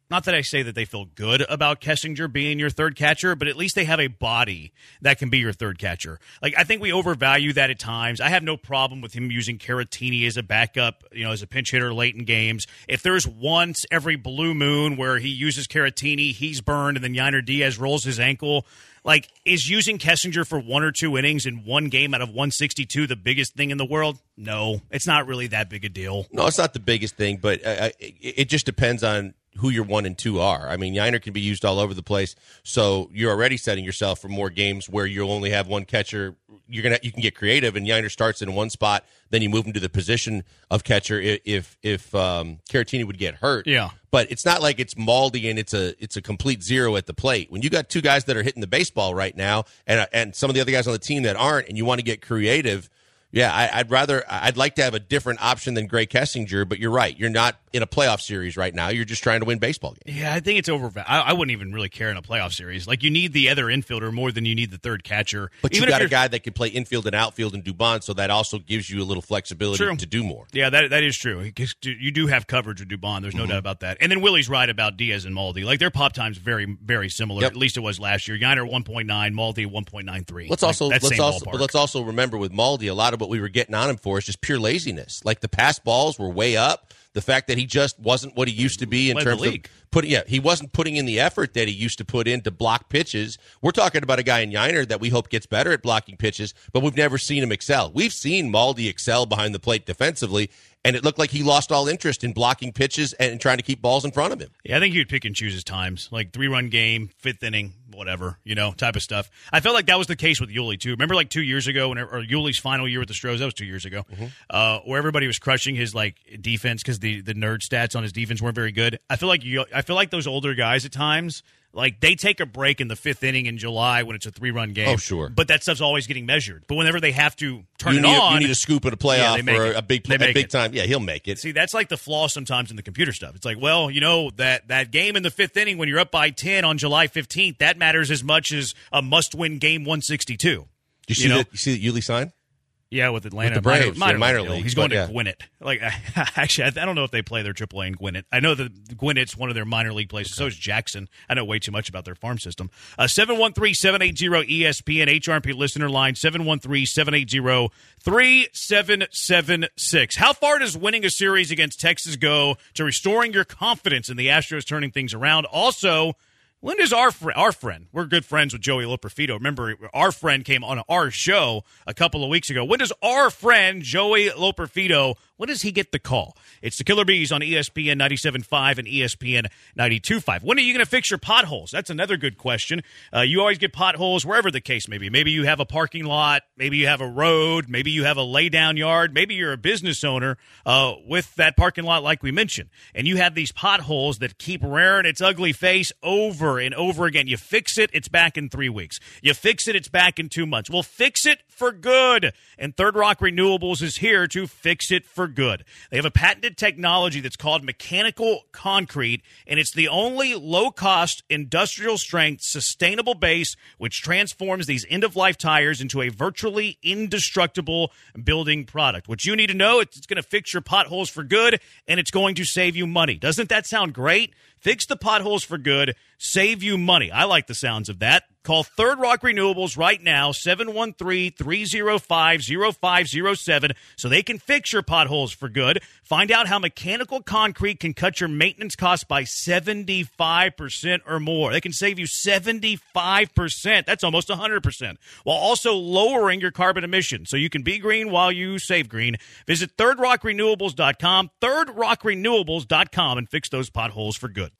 not that I say that they feel good about Kessinger being your third catcher, but at least they have a body that can be your third catcher. Like, I think we overvalue that at times. I have no problem with him using Caratini as a backup, you know, as a pinch hitter late in games. If there's once every blue moon where he uses Caratini, he's burned, and then Yainer Diaz rolls his ankle. Like, is using Kessinger for one or two innings in one game out of one sixty-two the biggest thing in the world? No, it's not really that big a deal. No, it's not the biggest thing, but uh, it, it just depends on who your one and two are. I mean, Yainer can be used all over the place, so you're already setting yourself for more games where you'll only have one catcher. You're gonna you can get creative, and Yainer starts in one spot, then you move him to the position of catcher if if um, Caratini would get hurt. Yeah, but it's not like it's Maldi and it's a it's a complete zero at the plate. When you got two guys that are hitting the baseball right now, and and some of the other guys on the team that aren't, and you want to get creative. Yeah, I, I'd rather, I'd like to have a different option than Gray Kessinger, but you're right. You're not in a playoff series right now. You're just trying to win baseball games. Yeah, I think it's over. I, I wouldn't even really care in a playoff series. Like, you need the other infielder more than you need the third catcher. But even you got a guy that can play infield and outfield in Dubon, so that also gives you a little flexibility True. to do more. Yeah, that that is true. You do have coverage with Dubon. There's no mm-hmm. doubt about that. And then Willie's right about Diaz and Maldi. Like, their pop time's very, very similar. Yep. At least it was last year. Yainer one point nine, Maldi one point nine three. Let's like, also let's also ballpark. but let's also remember with Maldi, a lot of what we were getting on him for is just pure laziness. Like, the pass balls were way up. The fact that he just wasn't what he used to be in Led terms the of league. putting, yeah, he wasn't putting in the effort that he used to put in to block pitches. We're talking about a guy in Yainer that we hope gets better at blocking pitches, but we've never seen him excel. We've seen Maldi excel behind the plate defensively, and it looked like he lost all interest in blocking pitches and trying to keep balls in front of him. Yeah, I think he'd pick and choose his times, like three-run game, fifth inning, whatever, you know, type of stuff. I felt like that was the case with Yuli, too. Remember, like, two years ago, when, or Yuli's final year with the Stros, that was two years ago, mm-hmm. uh, where everybody was crushing his, like, defense because the, the nerd stats on his defense weren't very good. I feel like you, I feel like those older guys at times, like, they take a break in the fifth inning in July when it's a three-run game. Oh, sure. But that stuff's always getting measured. But whenever they have to turn you it need, on. You need a scoop at a playoff yeah, or it. a big, play, a big time. Yeah, he'll make it. See, that's like the flaw sometimes in the computer stuff. It's like, well, you know, that, that game in the fifth inning when you're up by ten on July fifteenth, that matters as much as a must-win game one sixty-two. You see you know? that? You see that Yuli signed? Yeah, with Atlanta. With the Braves, minor, minor, yeah, minor league. league. He's going but, to yeah. Gwinnett. Like, actually, I don't know if they play their triple A in Gwinnett. I know that Gwinnett's one of their minor league places. Okay. So is Jackson. I know way too much about their farm system. Uh, seven one three, seven eight zero, E S P N, H R P listener line, seven one three, seven eight zero, three seven seven six. How far does winning a series against Texas go to restoring your confidence in the Astros turning things around? Also, when does our fr- our friend, we're good friends with Joey Loperfido. Remember, our friend came on our show a couple of weeks ago. When does our friend Joey Loperfido, when does he get the call? It's the Killer Bees on E S P N ninety-seven point five and E S P N ninety-two point five. When are you going to fix your potholes? That's another good question. Uh, you always get potholes wherever the case may be. Maybe you have a parking lot. Maybe you have a road. Maybe you have a lay-down yard. Maybe you're a business owner uh, with that parking lot like we mentioned. And you have these potholes that keep rearing its ugly face over and over again. You fix it, it's back in three weeks. You fix it, it's back in two months. Well, fix it for good. And Third Rock Renewables is here to fix it for good. They have a patented technology that's called mechanical concrete, and it's the only low-cost, industrial-strength, sustainable base which transforms these end-of-life tires into a virtually indestructible building product. What you need to know, it's going to fix your potholes for good, and it's going to save you money. Doesn't that sound great? Fix the potholes for good, save you money. I like the sounds of that. Call Third Rock Renewables right now, seven one three, three oh five, oh five oh seven, so they can fix your potholes for good. Find out how mechanical concrete can cut your maintenance costs by seventy-five percent or more. They can save you seventy-five percent. That's almost one hundred percent, while also lowering your carbon emissions. So you can be green while you save green. Visit third rock renewables dot com, third rock renewables dot com, and fix those potholes for good.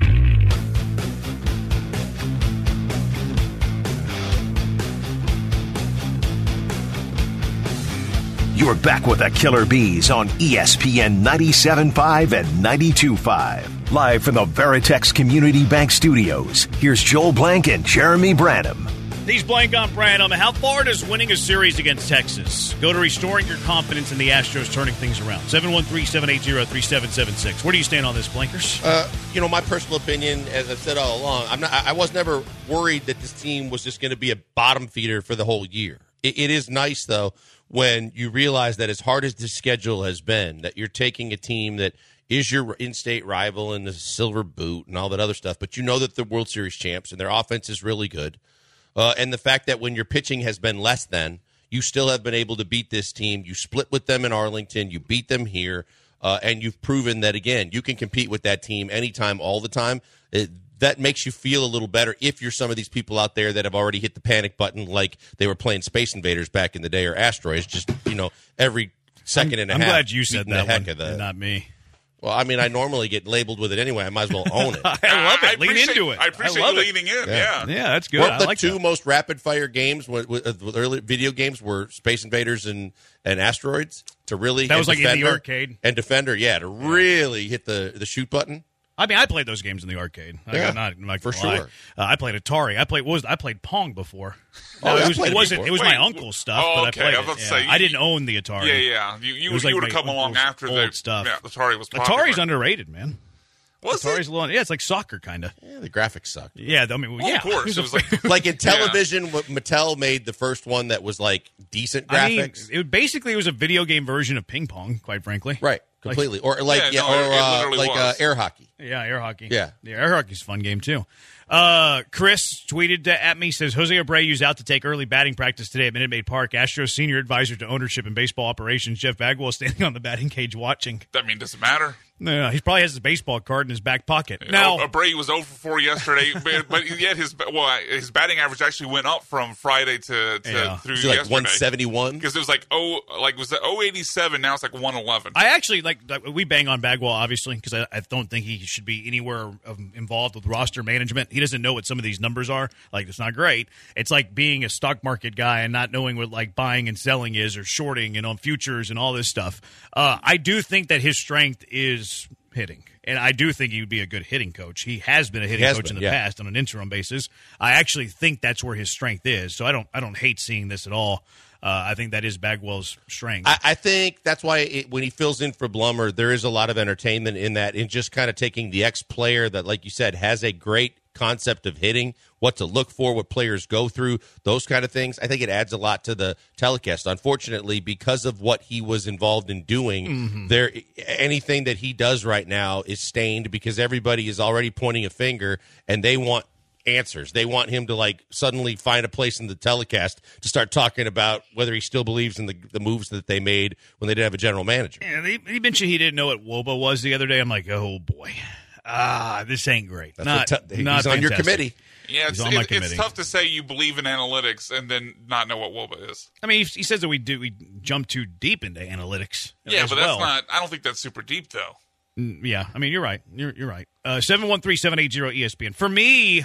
You're back with the Killer Bees on E S P N ninety-seven point five and ninety-two point five. Live from the Veritex Community Bank Studios, here's Joel Blank and Jeremy Branham. These Blank on Branham. How far does winning a series against Texas go to restoring your confidence in the Astros turning things around? seven one three, seven eight zero, three seven seven six. Where do you stand on this, Blankers? Uh, you know, my personal opinion, as I've said all along, I'm not. I was never worried that this team was just going to be a bottom feeder for the whole year. It, it is nice, though, when you realize that as hard as this schedule has been, that you're taking a team that is your in-state rival and the silver boot and all that other stuff, but you know that they're World Series champs and their offense is really good. Uh, and the fact that when your pitching has been less than, you still have been able to beat this team. You split with them in Arlington. You beat them here. Uh, and you've proven that, again, you can compete with that team anytime, all the time. It, that makes you feel a little better if you're some of these people out there that have already hit the panic button like they were playing Space Invaders back in the day or Asteroids, just, you know, every second I'm, and a I'm half. I'm glad you said that the heck one, of that. and not me. Well, I mean, I normally get labeled with it anyway. I might as well own it. I love it. I Lean into it. I appreciate I love you it. leaning in. Yeah. Yeah. Yeah, that's good. Well, I the like two that. most rapid-fire games with, with, with early video games were Space Invaders and, and Asteroids to really That was like Defender, in the arcade. And Defender, yeah, to really hit the, the shoot button. I mean, I played those games in the arcade. I Yeah, got not, I'm not for gonna lie. sure. Uh, I played Atari. I played what was it? I played Pong before. Oh, No, I it, was, played it it wasn't. before. It was Wait, my uncle's stuff, oh, but okay. I played I was about it. to Yeah. say, I didn't own the Atari. Yeah, yeah. You, you, It was you like would my have come along uncle's after old the stuff. Yeah, Atari was popular. Atari's underrated, man. Was Atari's it? a little, yeah, it's like soccer, kind of. Yeah, the graphics suck. Yeah, I mean, well, Oh, yeah, of course. It was like Like in television, what Mattel made the first one that was like decent I mean, graphics. it basically it was a video game version of ping pong, quite frankly. Right, completely. or like Yeah, yeah, no, or it- it uh, literally like uh, was. air hockey. Yeah, air hockey. Yeah. yeah, air hockey's a fun game too. Uh, Chris tweeted at me, says Jose Abreu's out to take early batting practice today at Minute Maid Park. Astros senior advisor to ownership and baseball operations Jeff Bagwell standing on the batting cage watching. I mean, does it matter? No, he probably has his baseball card in his back pocket. You Now, know, Abreu was oh for four yesterday, but, but yet his well, his batting average actually went up from Friday to, to Yeah. through Is it like yesterday. one seventy-one? Because it was like oh, like was it oh eighty-seven? Now it's like one eleven. I actually like, like we bang on Bagwell obviously because I, I don't think he should be anywhere of, involved with roster management. He doesn't know what some of these numbers are. Like it's not great. It's like being a stock market guy and not knowing what like buying and selling is or shorting and on futures and all this stuff. Uh, I do think that his strength is hitting. And I do think he would be a good hitting coach. He has been a hitting has coach been, in the yeah. past on an interim basis. I actually think that's where his strength is. So I don't I don't hate seeing this at all. Uh, I think that is Bagwell's strength. I, I think that's why it, when he fills in for Blummer, there is a lot of entertainment in that, in just kind of taking the ex-player that, like you said, has a great concept of hitting, what to look for, what players go through, those kind of things. I think it adds a lot to the telecast. Unfortunately, because of what he was involved in doing, mm-hmm. there anything that he does right now is stained because everybody is already pointing a finger and they want answers. They want him to like suddenly find a place in the telecast to start talking about whether he still believes in the, the moves that they made when they didn't have a general manager. Yeah, he, he mentioned he didn't know what W O B A was the other day. I'm like, oh boy, ah, this ain't great. That's not, what t- not he's on your fantastic. committee. Yeah, it's, He's on my it, committee. it's tough to say you believe in analytics and then not know what W O B A is. I mean, he, he says that we do we jump too deep into analytics. Yeah, as but well. that's not. I don't think that's super deep though. Mm, Yeah, I mean, you're right. You're you're right. Uh, seven one three seven eight zero E S P N. For me,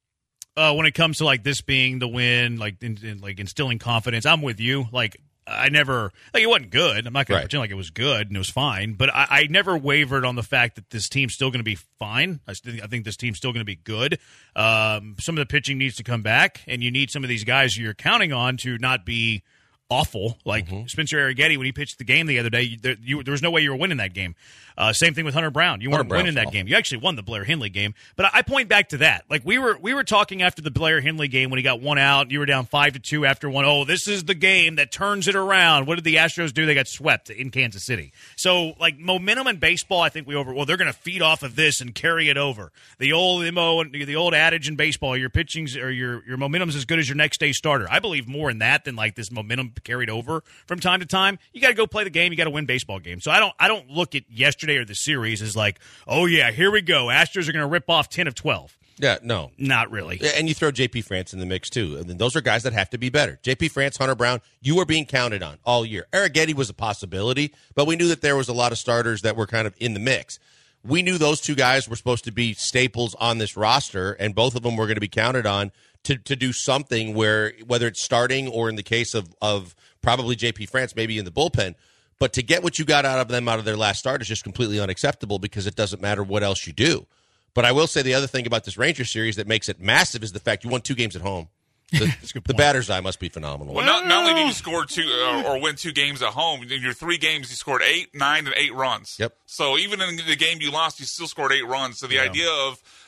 uh, when it comes to like this being the win, like in, in, like instilling confidence, I'm with you. Like I never like it wasn't good. I'm not going Right. to pretend like it was good and it was fine, but I, I never wavered on the fact that this team's still going to be fine. I, st- I think this team's still going to be good. Um, some of the pitching needs to come back, and you need some of these guys you're counting on to not be awful. Like Mm-hmm. Spencer Arrighetti, when he pitched the game the other day, you, there, you, there was no way you were winning that game. Uh, same thing with Hunter Brown. You Hunter weren't Brown's winning that awful. game. You actually won the Blair Henley game. But I, I point back to that. Like we were we were talking after the Blair Henley game when he got one out. You were down five to two after one. Oh, this is the game that turns it around. What did the Astros do? They got swept in Kansas City. So like momentum in baseball, I think we over. Well, they're going to feed off of this and carry it over. The old M O and the old adage in baseball: your pitching's or your your momentum's as good as your next day starter. I believe more in that than like this momentum carried over from time to time. You got to go play the game. You got to win baseball games. So I don't I don't look at yesterday or the series as like, oh yeah, here we go. Astros are going to rip off ten of twelve. Yeah, no. Not really. And you throw J P France in the mix, too. And then those are guys that have to be better. J P France, Hunter Brown, you were being counted on all year. Arrighetti was a possibility, but we knew that there was a lot of starters that were kind of in the mix. We knew those two guys were supposed to be staples on this roster, and both of them were going to be counted on to, to do something where, whether it's starting or in the case of, of probably J P France, maybe in the bullpen. But to get what you got out of them out of their last start is just completely unacceptable because it doesn't matter what else you do. But I will say the other thing about this Ranger series that makes it massive is the fact you won two games at home. The, the batter's eye must be phenomenal. Well, not, not only did you score two uh, or win two games at home, in your three games you scored eight, nine, and eight runs. Yep. So even in the game you lost, you still scored eight runs. So the Yeah. idea of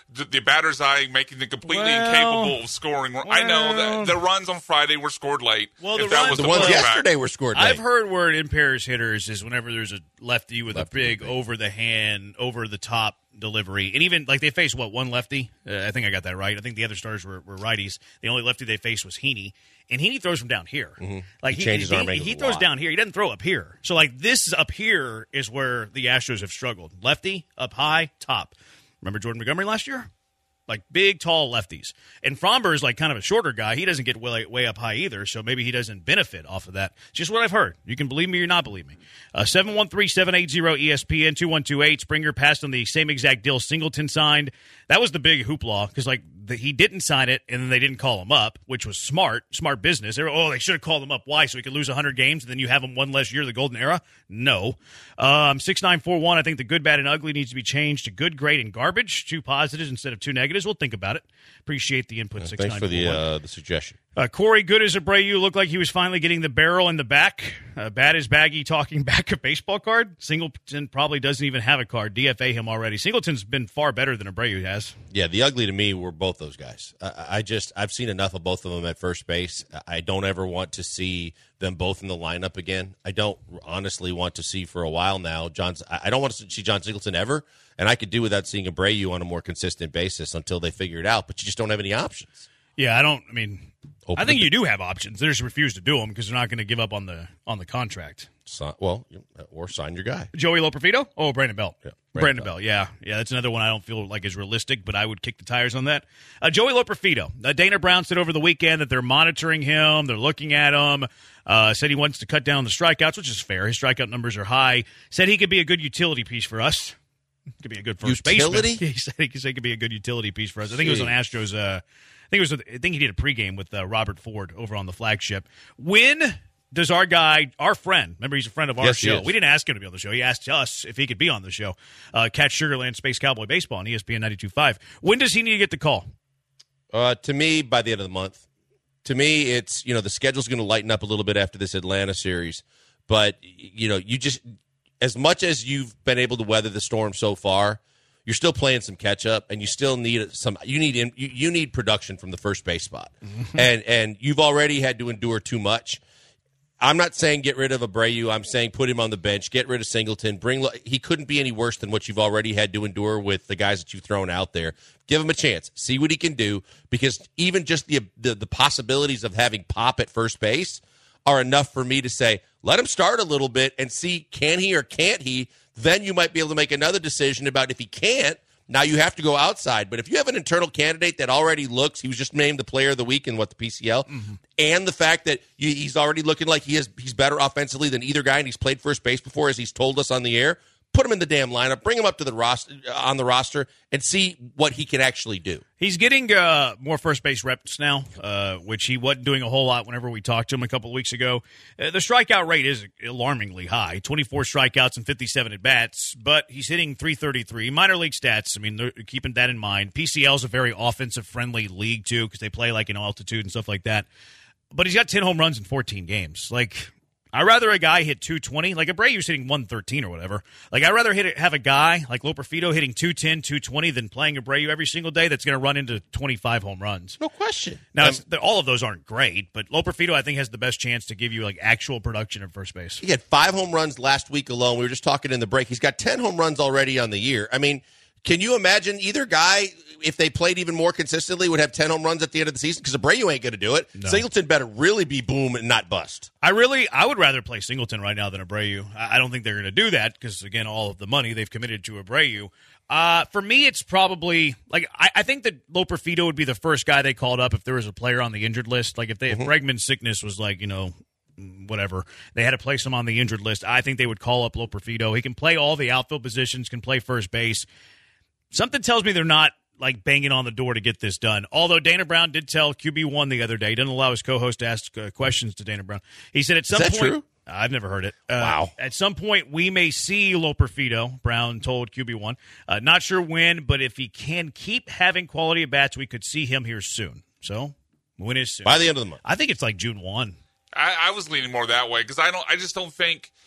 the, the batter's eye making them completely Well, incapable of scoring. I know well. that the runs on Friday were scored late. Well, if the that runs- was The the ones quarterback. yesterday were scored late. I've heard where it impairs hitters is whenever there's a lefty with Lefty a big big. over the hand, over the top delivery, and even like they faced what one lefty. Uh, I think I got that right. I think the other starters were, were righties. The only lefty they faced was Heaney, and Heaney throws from down here. Mm-hmm. Like He changes he, arm he, angles he a throws lot. down here. He doesn't throw up here. So like this up here is where the Astros have struggled. Lefty up high, top. Remember Jordan Montgomery last year? Like big, tall lefties. And Fromber is like kind of a shorter guy. He doesn't get way, way up high either, so maybe he doesn't benefit off of that. Just what I've heard. You can believe me or not believe me. Uh, seven one three, seven eight zero, E S P N, two one two eight. Springer passed on the same exact deal Singleton signed. That was the big hoopla because, like, the, he didn't sign it, and then they didn't call him up, which was smart, smart business. They were, oh, they should have called him up. Why? So he could lose one hundred games, and then you have him one less year, the golden era? No. Um, six nine four one, I think the good, bad, and ugly needs to be changed to good, great, and garbage. Two positives instead of two negatives. We'll think about it. Appreciate the input. Thanks for the uh, the suggestion. Uh, Corey, good as Abreu, looked like he was finally getting the barrel in the back. Uh, bad as Baggy talking back a baseball card. Singleton probably doesn't even have a card. D F A him already. Singleton's been far better than Abreu has. Yeah, the ugly to me were both those guys. I, I just I've seen enough of both of them at first base. I don't ever want to see them both in the lineup again. I don't honestly want to see for a while now. John's. I don't want to see John Singleton ever, and I could do without seeing Abreu on a more consistent basis until they figure it out. But you just don't have any options. Yeah, I don't. I mean, Open I think the- you do have options. They just refuse to do them because they're not going to give up on the on the contract. Si- well, or sign your guy. Joey Loperfido? Oh, Brandon Belt. Yeah, Brandon, Brandon Belt. Belt. Yeah, yeah. That's another one I don't feel like is realistic, but I would kick the tires on that. Uh, Joey Loperfido. Uh, Dana Brown said over the weekend that they're monitoring him. They're looking at him. Uh, said he wants to cut down the strikeouts, which is fair. His strikeout numbers are high. Said he could be a good utility piece for us. Could be a good first Utility? baseman. He said he could, say he could be a good utility piece for us. I think it was on Astros. Uh, I think it was. I think he did a pregame with uh, Robert Ford over on the flagship. When does our guy, our friend, remember he's a friend of our Yes, he show. is. We didn't ask him to be on the show. He asked us if he could be on the show. Uh, catch Sugarland Space Cowboy Baseball on E S P N ninety-two point five. When does he need to get the call? Uh, to me, by the end of the month. To me, it's, you know, the schedule's going to lighten up a little bit after this Atlanta series. But, you know, you just, as much as you've been able to weather the storm so far, you're still playing some catch up, and you still need some. You need you, you need production from the first base spot, Mm-hmm. and and you've already had to endure too much. I'm not saying get rid of Abreu. I'm saying put him on the bench. Get rid of Singleton. Bring he couldn't be any worse than what you've already had to endure with the guys that you've thrown out there. Give him a chance. See what he can do, because even just the the, the possibilities of having Pop at first base are enough for me to say let him start a little bit and see can he or can't he. Then you might be able to make another decision about if he can't. Now you have to go outside. But if you have an internal candidate that already looks, he was just named the player of the week in what the P C L, mm-hmm. and the fact that you, he's already looking like he is he's better offensively than either guy, and he's played first base before, as he's told us on the air. Put him in the damn lineup, bring him up to the roster on the roster, and see what he can actually do. He's getting uh, more first base reps now, uh, which he wasn't doing a whole lot whenever we talked to him a couple of weeks ago. Uh, the strikeout rate is alarmingly high, twenty-four strikeouts and fifty-seven at-bats, but he's hitting three thirty-three. Minor league stats, I mean, they're keeping that in mind. P C L is a very offensive-friendly league, too, because they play like in altitude and stuff like that. But he's got ten home runs in fourteen games. Like, I'd rather a guy hit two twenty, like Abreu's hitting one thirteen or whatever. Like, I'd rather hit it, have a guy like Loperfido hitting two ten, two twenty than playing Abreu every single day that's going to run into twenty-five home runs. No question. Now, Um, it's, all of those aren't great, but Loperfido, I think, has the best chance to give you, like, actual production at first base. He had five home runs last week alone. We were just talking in the break. He's got ten home runs already on the year. I mean, can you imagine either guy, if they played even more consistently, would have ten home runs at the end of the season? Because Abreu ain't going to do it. No. Singleton better really be boom and not bust. I really, I would rather play Singleton right now than Abreu. I I don't think they're going to do that because, again, all of the money they've committed to Abreu. Uh, for me, it's probably like I, I think that Loperfido would be the first guy they called up if there was a player on the injured list. Like if they, mm-hmm. if Bregman's sickness was like, you know, whatever, they had to place him on the injured list, I think they would call up Loperfido. He can play all the outfield positions, can play first base. Something tells me they're not like banging on the door to get this done. Although Dana Brown did tell Q B one the other day, he didn't allow his co-host to ask uh, questions to Dana Brown. He said at some Is that point, true? I've never heard it. Uh, Wow. At some point, we may see Loperfido, Brown told Q B one. Uh, not sure when, but if he can keep having quality at bats, we could see him here soon. So, when is soon? By the end of the month. I think it's like June first. I, I was leaning more that way because I don't. I just don't think.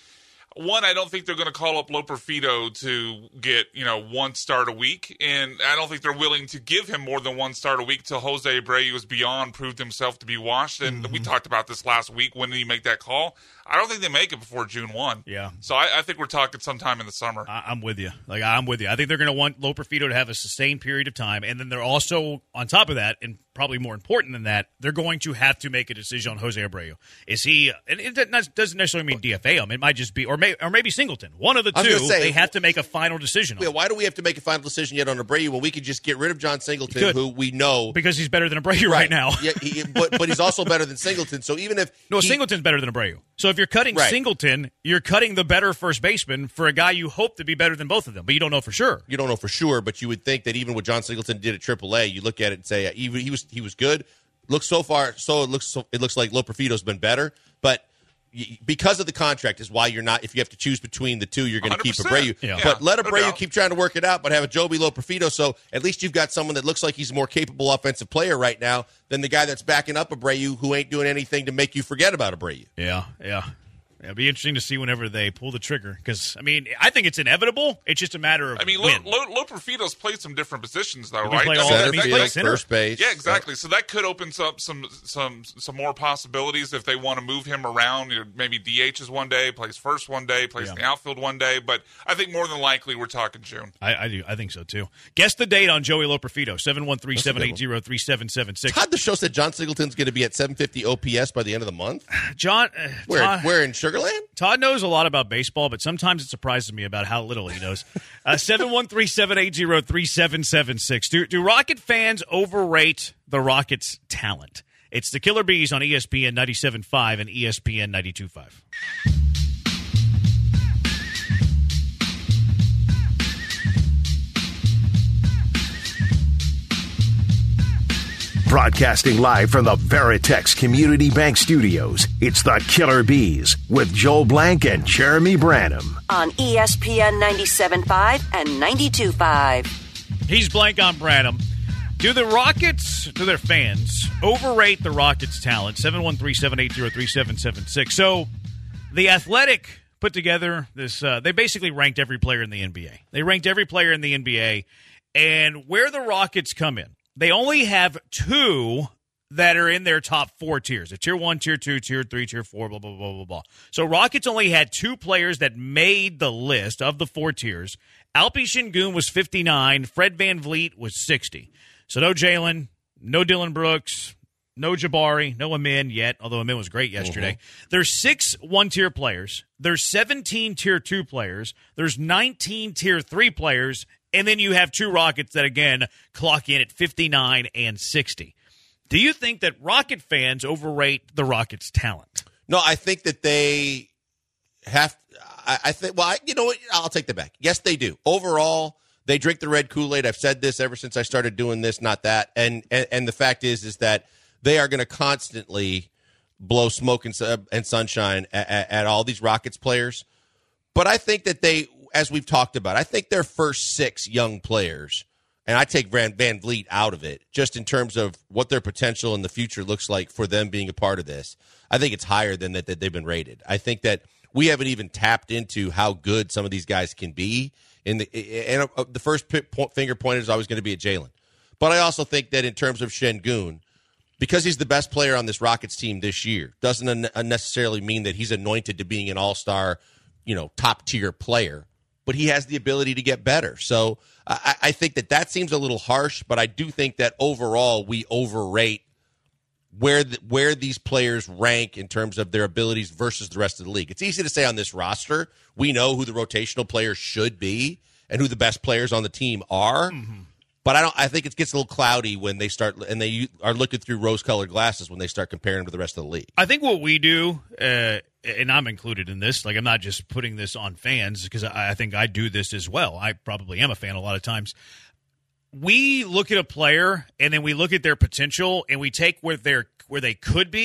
One, I don't think they're going to call up Loperfido to get, you know, one start a week, and I don't think they're willing to give him more than one start a week till Jose Abreu is beyond proved himself to be washed. And mm-hmm. we talked about this last week. When did he make that call? I don't think they make it before June first. Yeah. So I, I think we're talking sometime in the summer. I, I'm with you. Like I'm with you. I think they're going to want Loperfido to have a sustained period of time, and then they're also on top of that, and probably more important than that, they're going to have to make a decision on Jose Abreu. Is he? And it doesn't necessarily mean D F A him. It might just be, or may, or maybe Singleton. One of the two. Say, they have to make a final decision on. Yeah, why do we have to make a final decision yet on Abreu? Well, we could just get rid of John Singleton, who we know because he's better than Abreu right, right now. yeah, he, but but he's also better than Singleton. So even if no, he, Singleton's better than Abreu. So if you're cutting right. Singleton, you're cutting the better first baseman for a guy you hope to be better than both of them, but you don't know for sure. You don't know for sure, but you would think that even what John Singleton did at triple A, you look at it and say he, he was he was good. Looks so far, so it looks so, it looks like Loperfido's been better, but because of the contract is why you're not. If you have to choose between the two, you're going to keep Abreu. Yeah. But let no Abreu doubt. keep trying to work it out. But have a Joby Loperfido, so at least you've got someone that looks like he's a more capable offensive player right now than the guy that's backing up Abreu, who ain't doing anything to make you forget about Abreu. Yeah, yeah. It'll be interesting to see whenever they pull the trigger because, I mean, I think it's inevitable. It's just a matter of I mean, when. Lo- Lo- Loperfido's played some different positions, though, He right? play I all mean, Center that- that- field, that- center. first base. Yeah, exactly. So that could open up some some some more possibilities if they want to move him around. You know, maybe D Hs one day, plays first one day, plays Yeah. in the outfield one day. But I think more than likely we're talking June. I, I do. I think so, too. Guess the date on Joey Loperfido, seven one three, seven eight zero, three seven seven six. Todd, the show said John Singleton's going to be at seven fifty O P S by the end of the month. John, uh, Where, Todd, where in Sugarland? Todd knows a lot about baseball, but sometimes it surprises me about how little he knows. Uh, seven one three, seven eight zero, three seven seven six. Do, do Rocket fans overrate the Rockets' talent? It's the Killer Bees on E S P N ninety-seven point five and E S P N ninety-two point five. Broadcasting live from the Veritex Community Bank Studios, it's the Killer Bees with Joel Blank and Jeremy Branham. On E S P N ninety-seven point five and ninety-two point five. He's Blank on Branham. Do the Rockets, do their fans, overrate the Rockets' talent? seven one three, seven eight zero, three seven seven six. So, The Athletic put together this, uh, they basically ranked every player in the N B A. They ranked every player in the N B A, and where the Rockets come in, they only have two that are in their top four tiers. A tier one, tier two, tier three, tier four, blah, blah, blah, blah, blah. So Rockets only had two players that made the list of the four tiers. Alpi Şengün was fifty-nine. Fred VanVleet was sixty. So no Jalen, no Dylan Brooks, no Jabari, no Amin yet, although Amin was great yesterday. Mm-hmm. There's six one-tier players. There's seventeen tier two players. There's nineteen tier three players. And then you have two Rockets that, again, clock in at fifty-nine and sixty. Do you think that Rocket fans overrate the Rockets' talent? No, I think that they have I, I think, well, I, you know what? I'll take that back. Yes, they do. Overall, they drink the red Kool-Aid. I've said this ever since I started doing this, not that. And and, and the fact is, is that they are going to constantly blow smoke and, and sunshine at, at, at all these Rockets players. But I think that they, as we've talked about, I think their first six young players, and I take Van, VanVleet out of it, just in terms of what their potential in the future looks like for them being a part of this, I think it's higher than that, that they've been rated. I think that we haven't even tapped into how good some of these guys can be. In the and the first finger pointed is always going to be at Jalen. But I also think that in terms of Şengün, because he's the best player on this Rockets team this year, doesn't necessarily mean that he's anointed to being an all-star, you know, top-tier player. But he has the ability to get better. So I, I think that that seems a little harsh, but I do think that overall we overrate where the, where these players rank in terms of their abilities versus the rest of the league. It's easy to say on this roster, we know who the rotational players should be and who the best players on the team are. Mm-hmm. But I don't. I think it gets a little cloudy when they start and they are looking through rose-colored glasses when they start comparing to the rest of the league. I think what we do, uh, and I'm included in this, like I'm not just putting this on fans because I, I think I do this as well. I probably am a fan a lot of times. We look at a player and then we look at their potential and we take where they're where they could be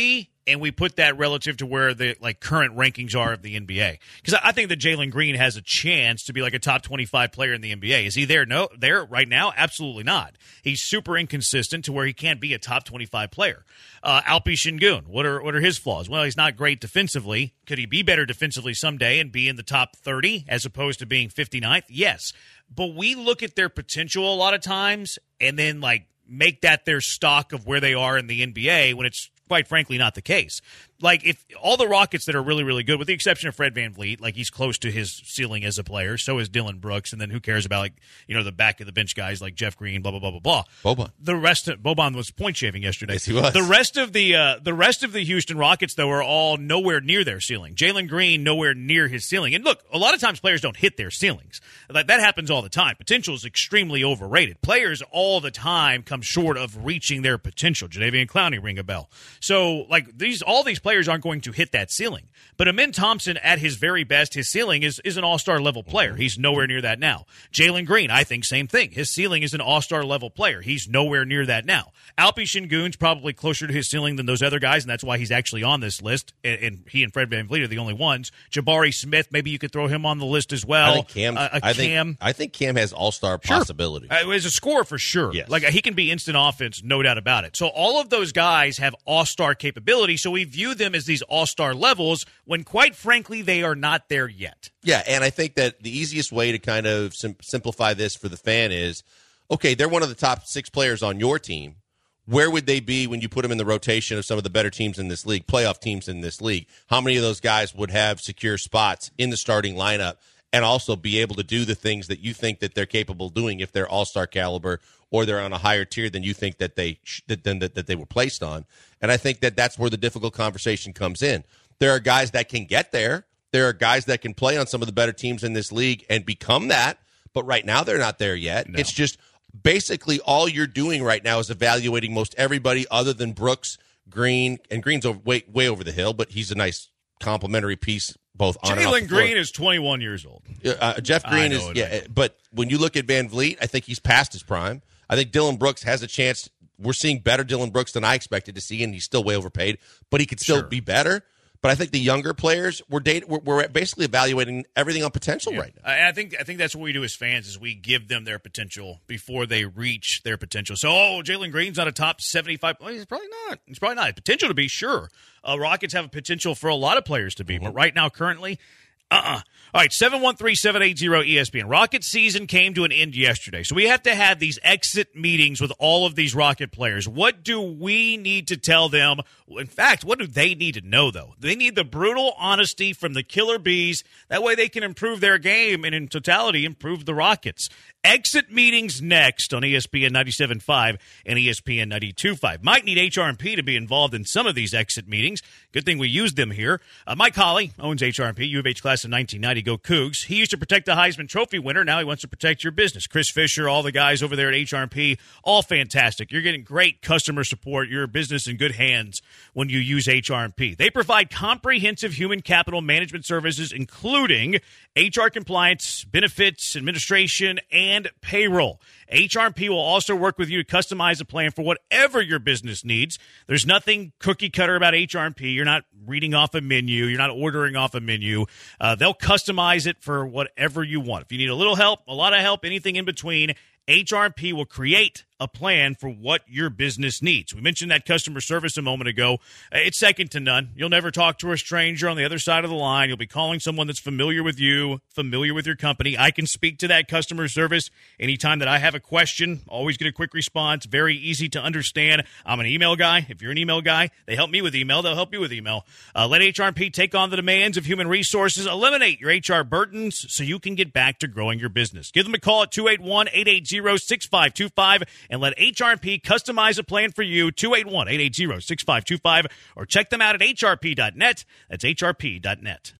and we put that relative to where the like current rankings are of the N B A. Because I think that Jalen Green has a chance to be like a top twenty-five player in the N B A. Is he there? No, there right now? Absolutely not. He's super inconsistent to where he can't be a top twenty-five player. Uh, Alpi Şengün, what are what are his flaws? Well, he's not great defensively. Could he be better defensively someday and be in the top thirty as opposed to being fifty-ninth? Yes. But we look at their potential a lot of times and then like make that their stock of where they are in the N B A when it's quite frankly not the case. Like, if all the Rockets that are really, really good, with the exception of Fred VanVleet, like, he's close to his ceiling as a player. So is Dillon Brooks. And then who cares about, like, you know, the back of the bench guys like Jeff Green, blah, blah, blah, blah, blah. Boban. The rest of Boban was point shaving yesterday. Yes, he was. The rest of the, uh, the rest of the Houston Rockets, though, are all nowhere near their ceiling. Jalen Green, nowhere near his ceiling. And look, a lot of times players don't hit their ceilings. Like, that happens all the time. Potential is extremely overrated. Players all the time come short of reaching their potential. Jadeveon Clowney, ring a bell. So, like, these all these players aren't going to hit that ceiling. But Amen Thompson, at his very best, his ceiling is, is an all-star level player. He's nowhere near that now. Jalen Green, I think same thing. His ceiling is an all-star level player. He's nowhere near that now. Alpi Şengün's probably closer to his ceiling than those other guys, and that's why he's actually on this list. And, and he and Fred VanVleet are the only ones. Jabari Smith, maybe you could throw him on the list as well. I think Cam. Uh, I Cam. think I think Cam has all-star Sure. possibility. Uh, as a scorer for sure. Yes. Like, he can be instant offense, no doubt about it. So all of those guys have all-star capability, so we view them as these all-star levels when, quite frankly, they are not there yet. Yeah, and I think that the easiest way to kind of sim- simplify this for the fan is, okay, they're one of the top six players on your team. Where would they be when you put them in the rotation of some of the better teams in this league, playoff teams in this league? How many of those guys would have secure spots in the starting lineup and also be able to do the things that you think that they're capable of doing if they're all-star caliber or they're on a higher tier than you think that they sh- that, than, that, that they were placed on? And I think that that's where the difficult conversation comes in. There are guys that can get there. There are guys that can play on some of the better teams in this league and become that, but right now they're not there yet. No. It's just basically all you're doing right now is evaluating most everybody other than Brooks, Green, and Green's over, way, way over the hill, but he's a nice complimentary piece both on and off the Jalen floor. Green is twenty-one years old. Uh, Jeff Green is, it, yeah, but when you look at VanVleet, I think he's past his prime. I think Dillon Brooks has a chance. We're seeing better Dillon Brooks than I expected to see, and he's still way overpaid, but he could still Sure. be better. But I think the younger players, we're, data, we're, we're basically evaluating everything on potential Yeah. right now. And I think I think that's what we do as fans is we give them their potential before they reach their potential. So, oh, Jalen Green's not a top seventy-five. Well, he's probably not. He's probably not. Potential to be, sure. Uh, Rockets have a potential for a lot of players to be. Mm-hmm. But right now, currently, uh-uh. All right, seven one three, seven eight zero, E S P N. Rocket season came to an end yesterday. So we have to have these exit meetings with all of these Rocket players. What do we need to tell them? In fact, what do they need to know, though? They need the brutal honesty from the Killer Bees. That way they can improve their game and, in totality, improve the Rockets. Exit meetings next on E S P N ninety-seven point five and E S P N ninety-two point five. Might need H R and P to be involved in some of these exit meetings. Good thing we used them here. Uh, Mike Holly owns H R and P, U of H class of nineteen ninety. Go Cougs. He used to protect the Heisman Trophy winner. Now he wants to protect your business. Chris Fisher, all the guys over there at H R and P, all fantastic. You're getting great customer support. Your business in good hands when you use H R and P. They provide comprehensive human capital management services, including H R compliance, benefits, administration, and payroll. H R and P will also work with you to customize a plan for whatever your business needs. There's nothing cookie cutter about H R and P. You're not reading off a menu. You're not ordering off a menu. Uh, they'll customize it for whatever you want. If you need a little help, a lot of help, anything in between, H R and P will create a plan for what your business needs. We mentioned that customer service a moment ago. It's second to none. You'll never talk to a stranger on the other side of the line. You'll be calling someone that's familiar with you, familiar with your company. I can speak to that customer service anytime that I have a question. Always get a quick response. Very easy to understand. I'm an email guy. If you're an email guy, they help me with email. They'll help you with email. Uh, let H R and P take on the demands of human resources. Eliminate your H R burdens so you can get back to growing your business. Give them a call at two eight one, eight eight zero, six five two five and let H R and P customize a plan for you. two eight one, eight eight zero, six five two five or check them out at H R P dot net. That's H R P dot net.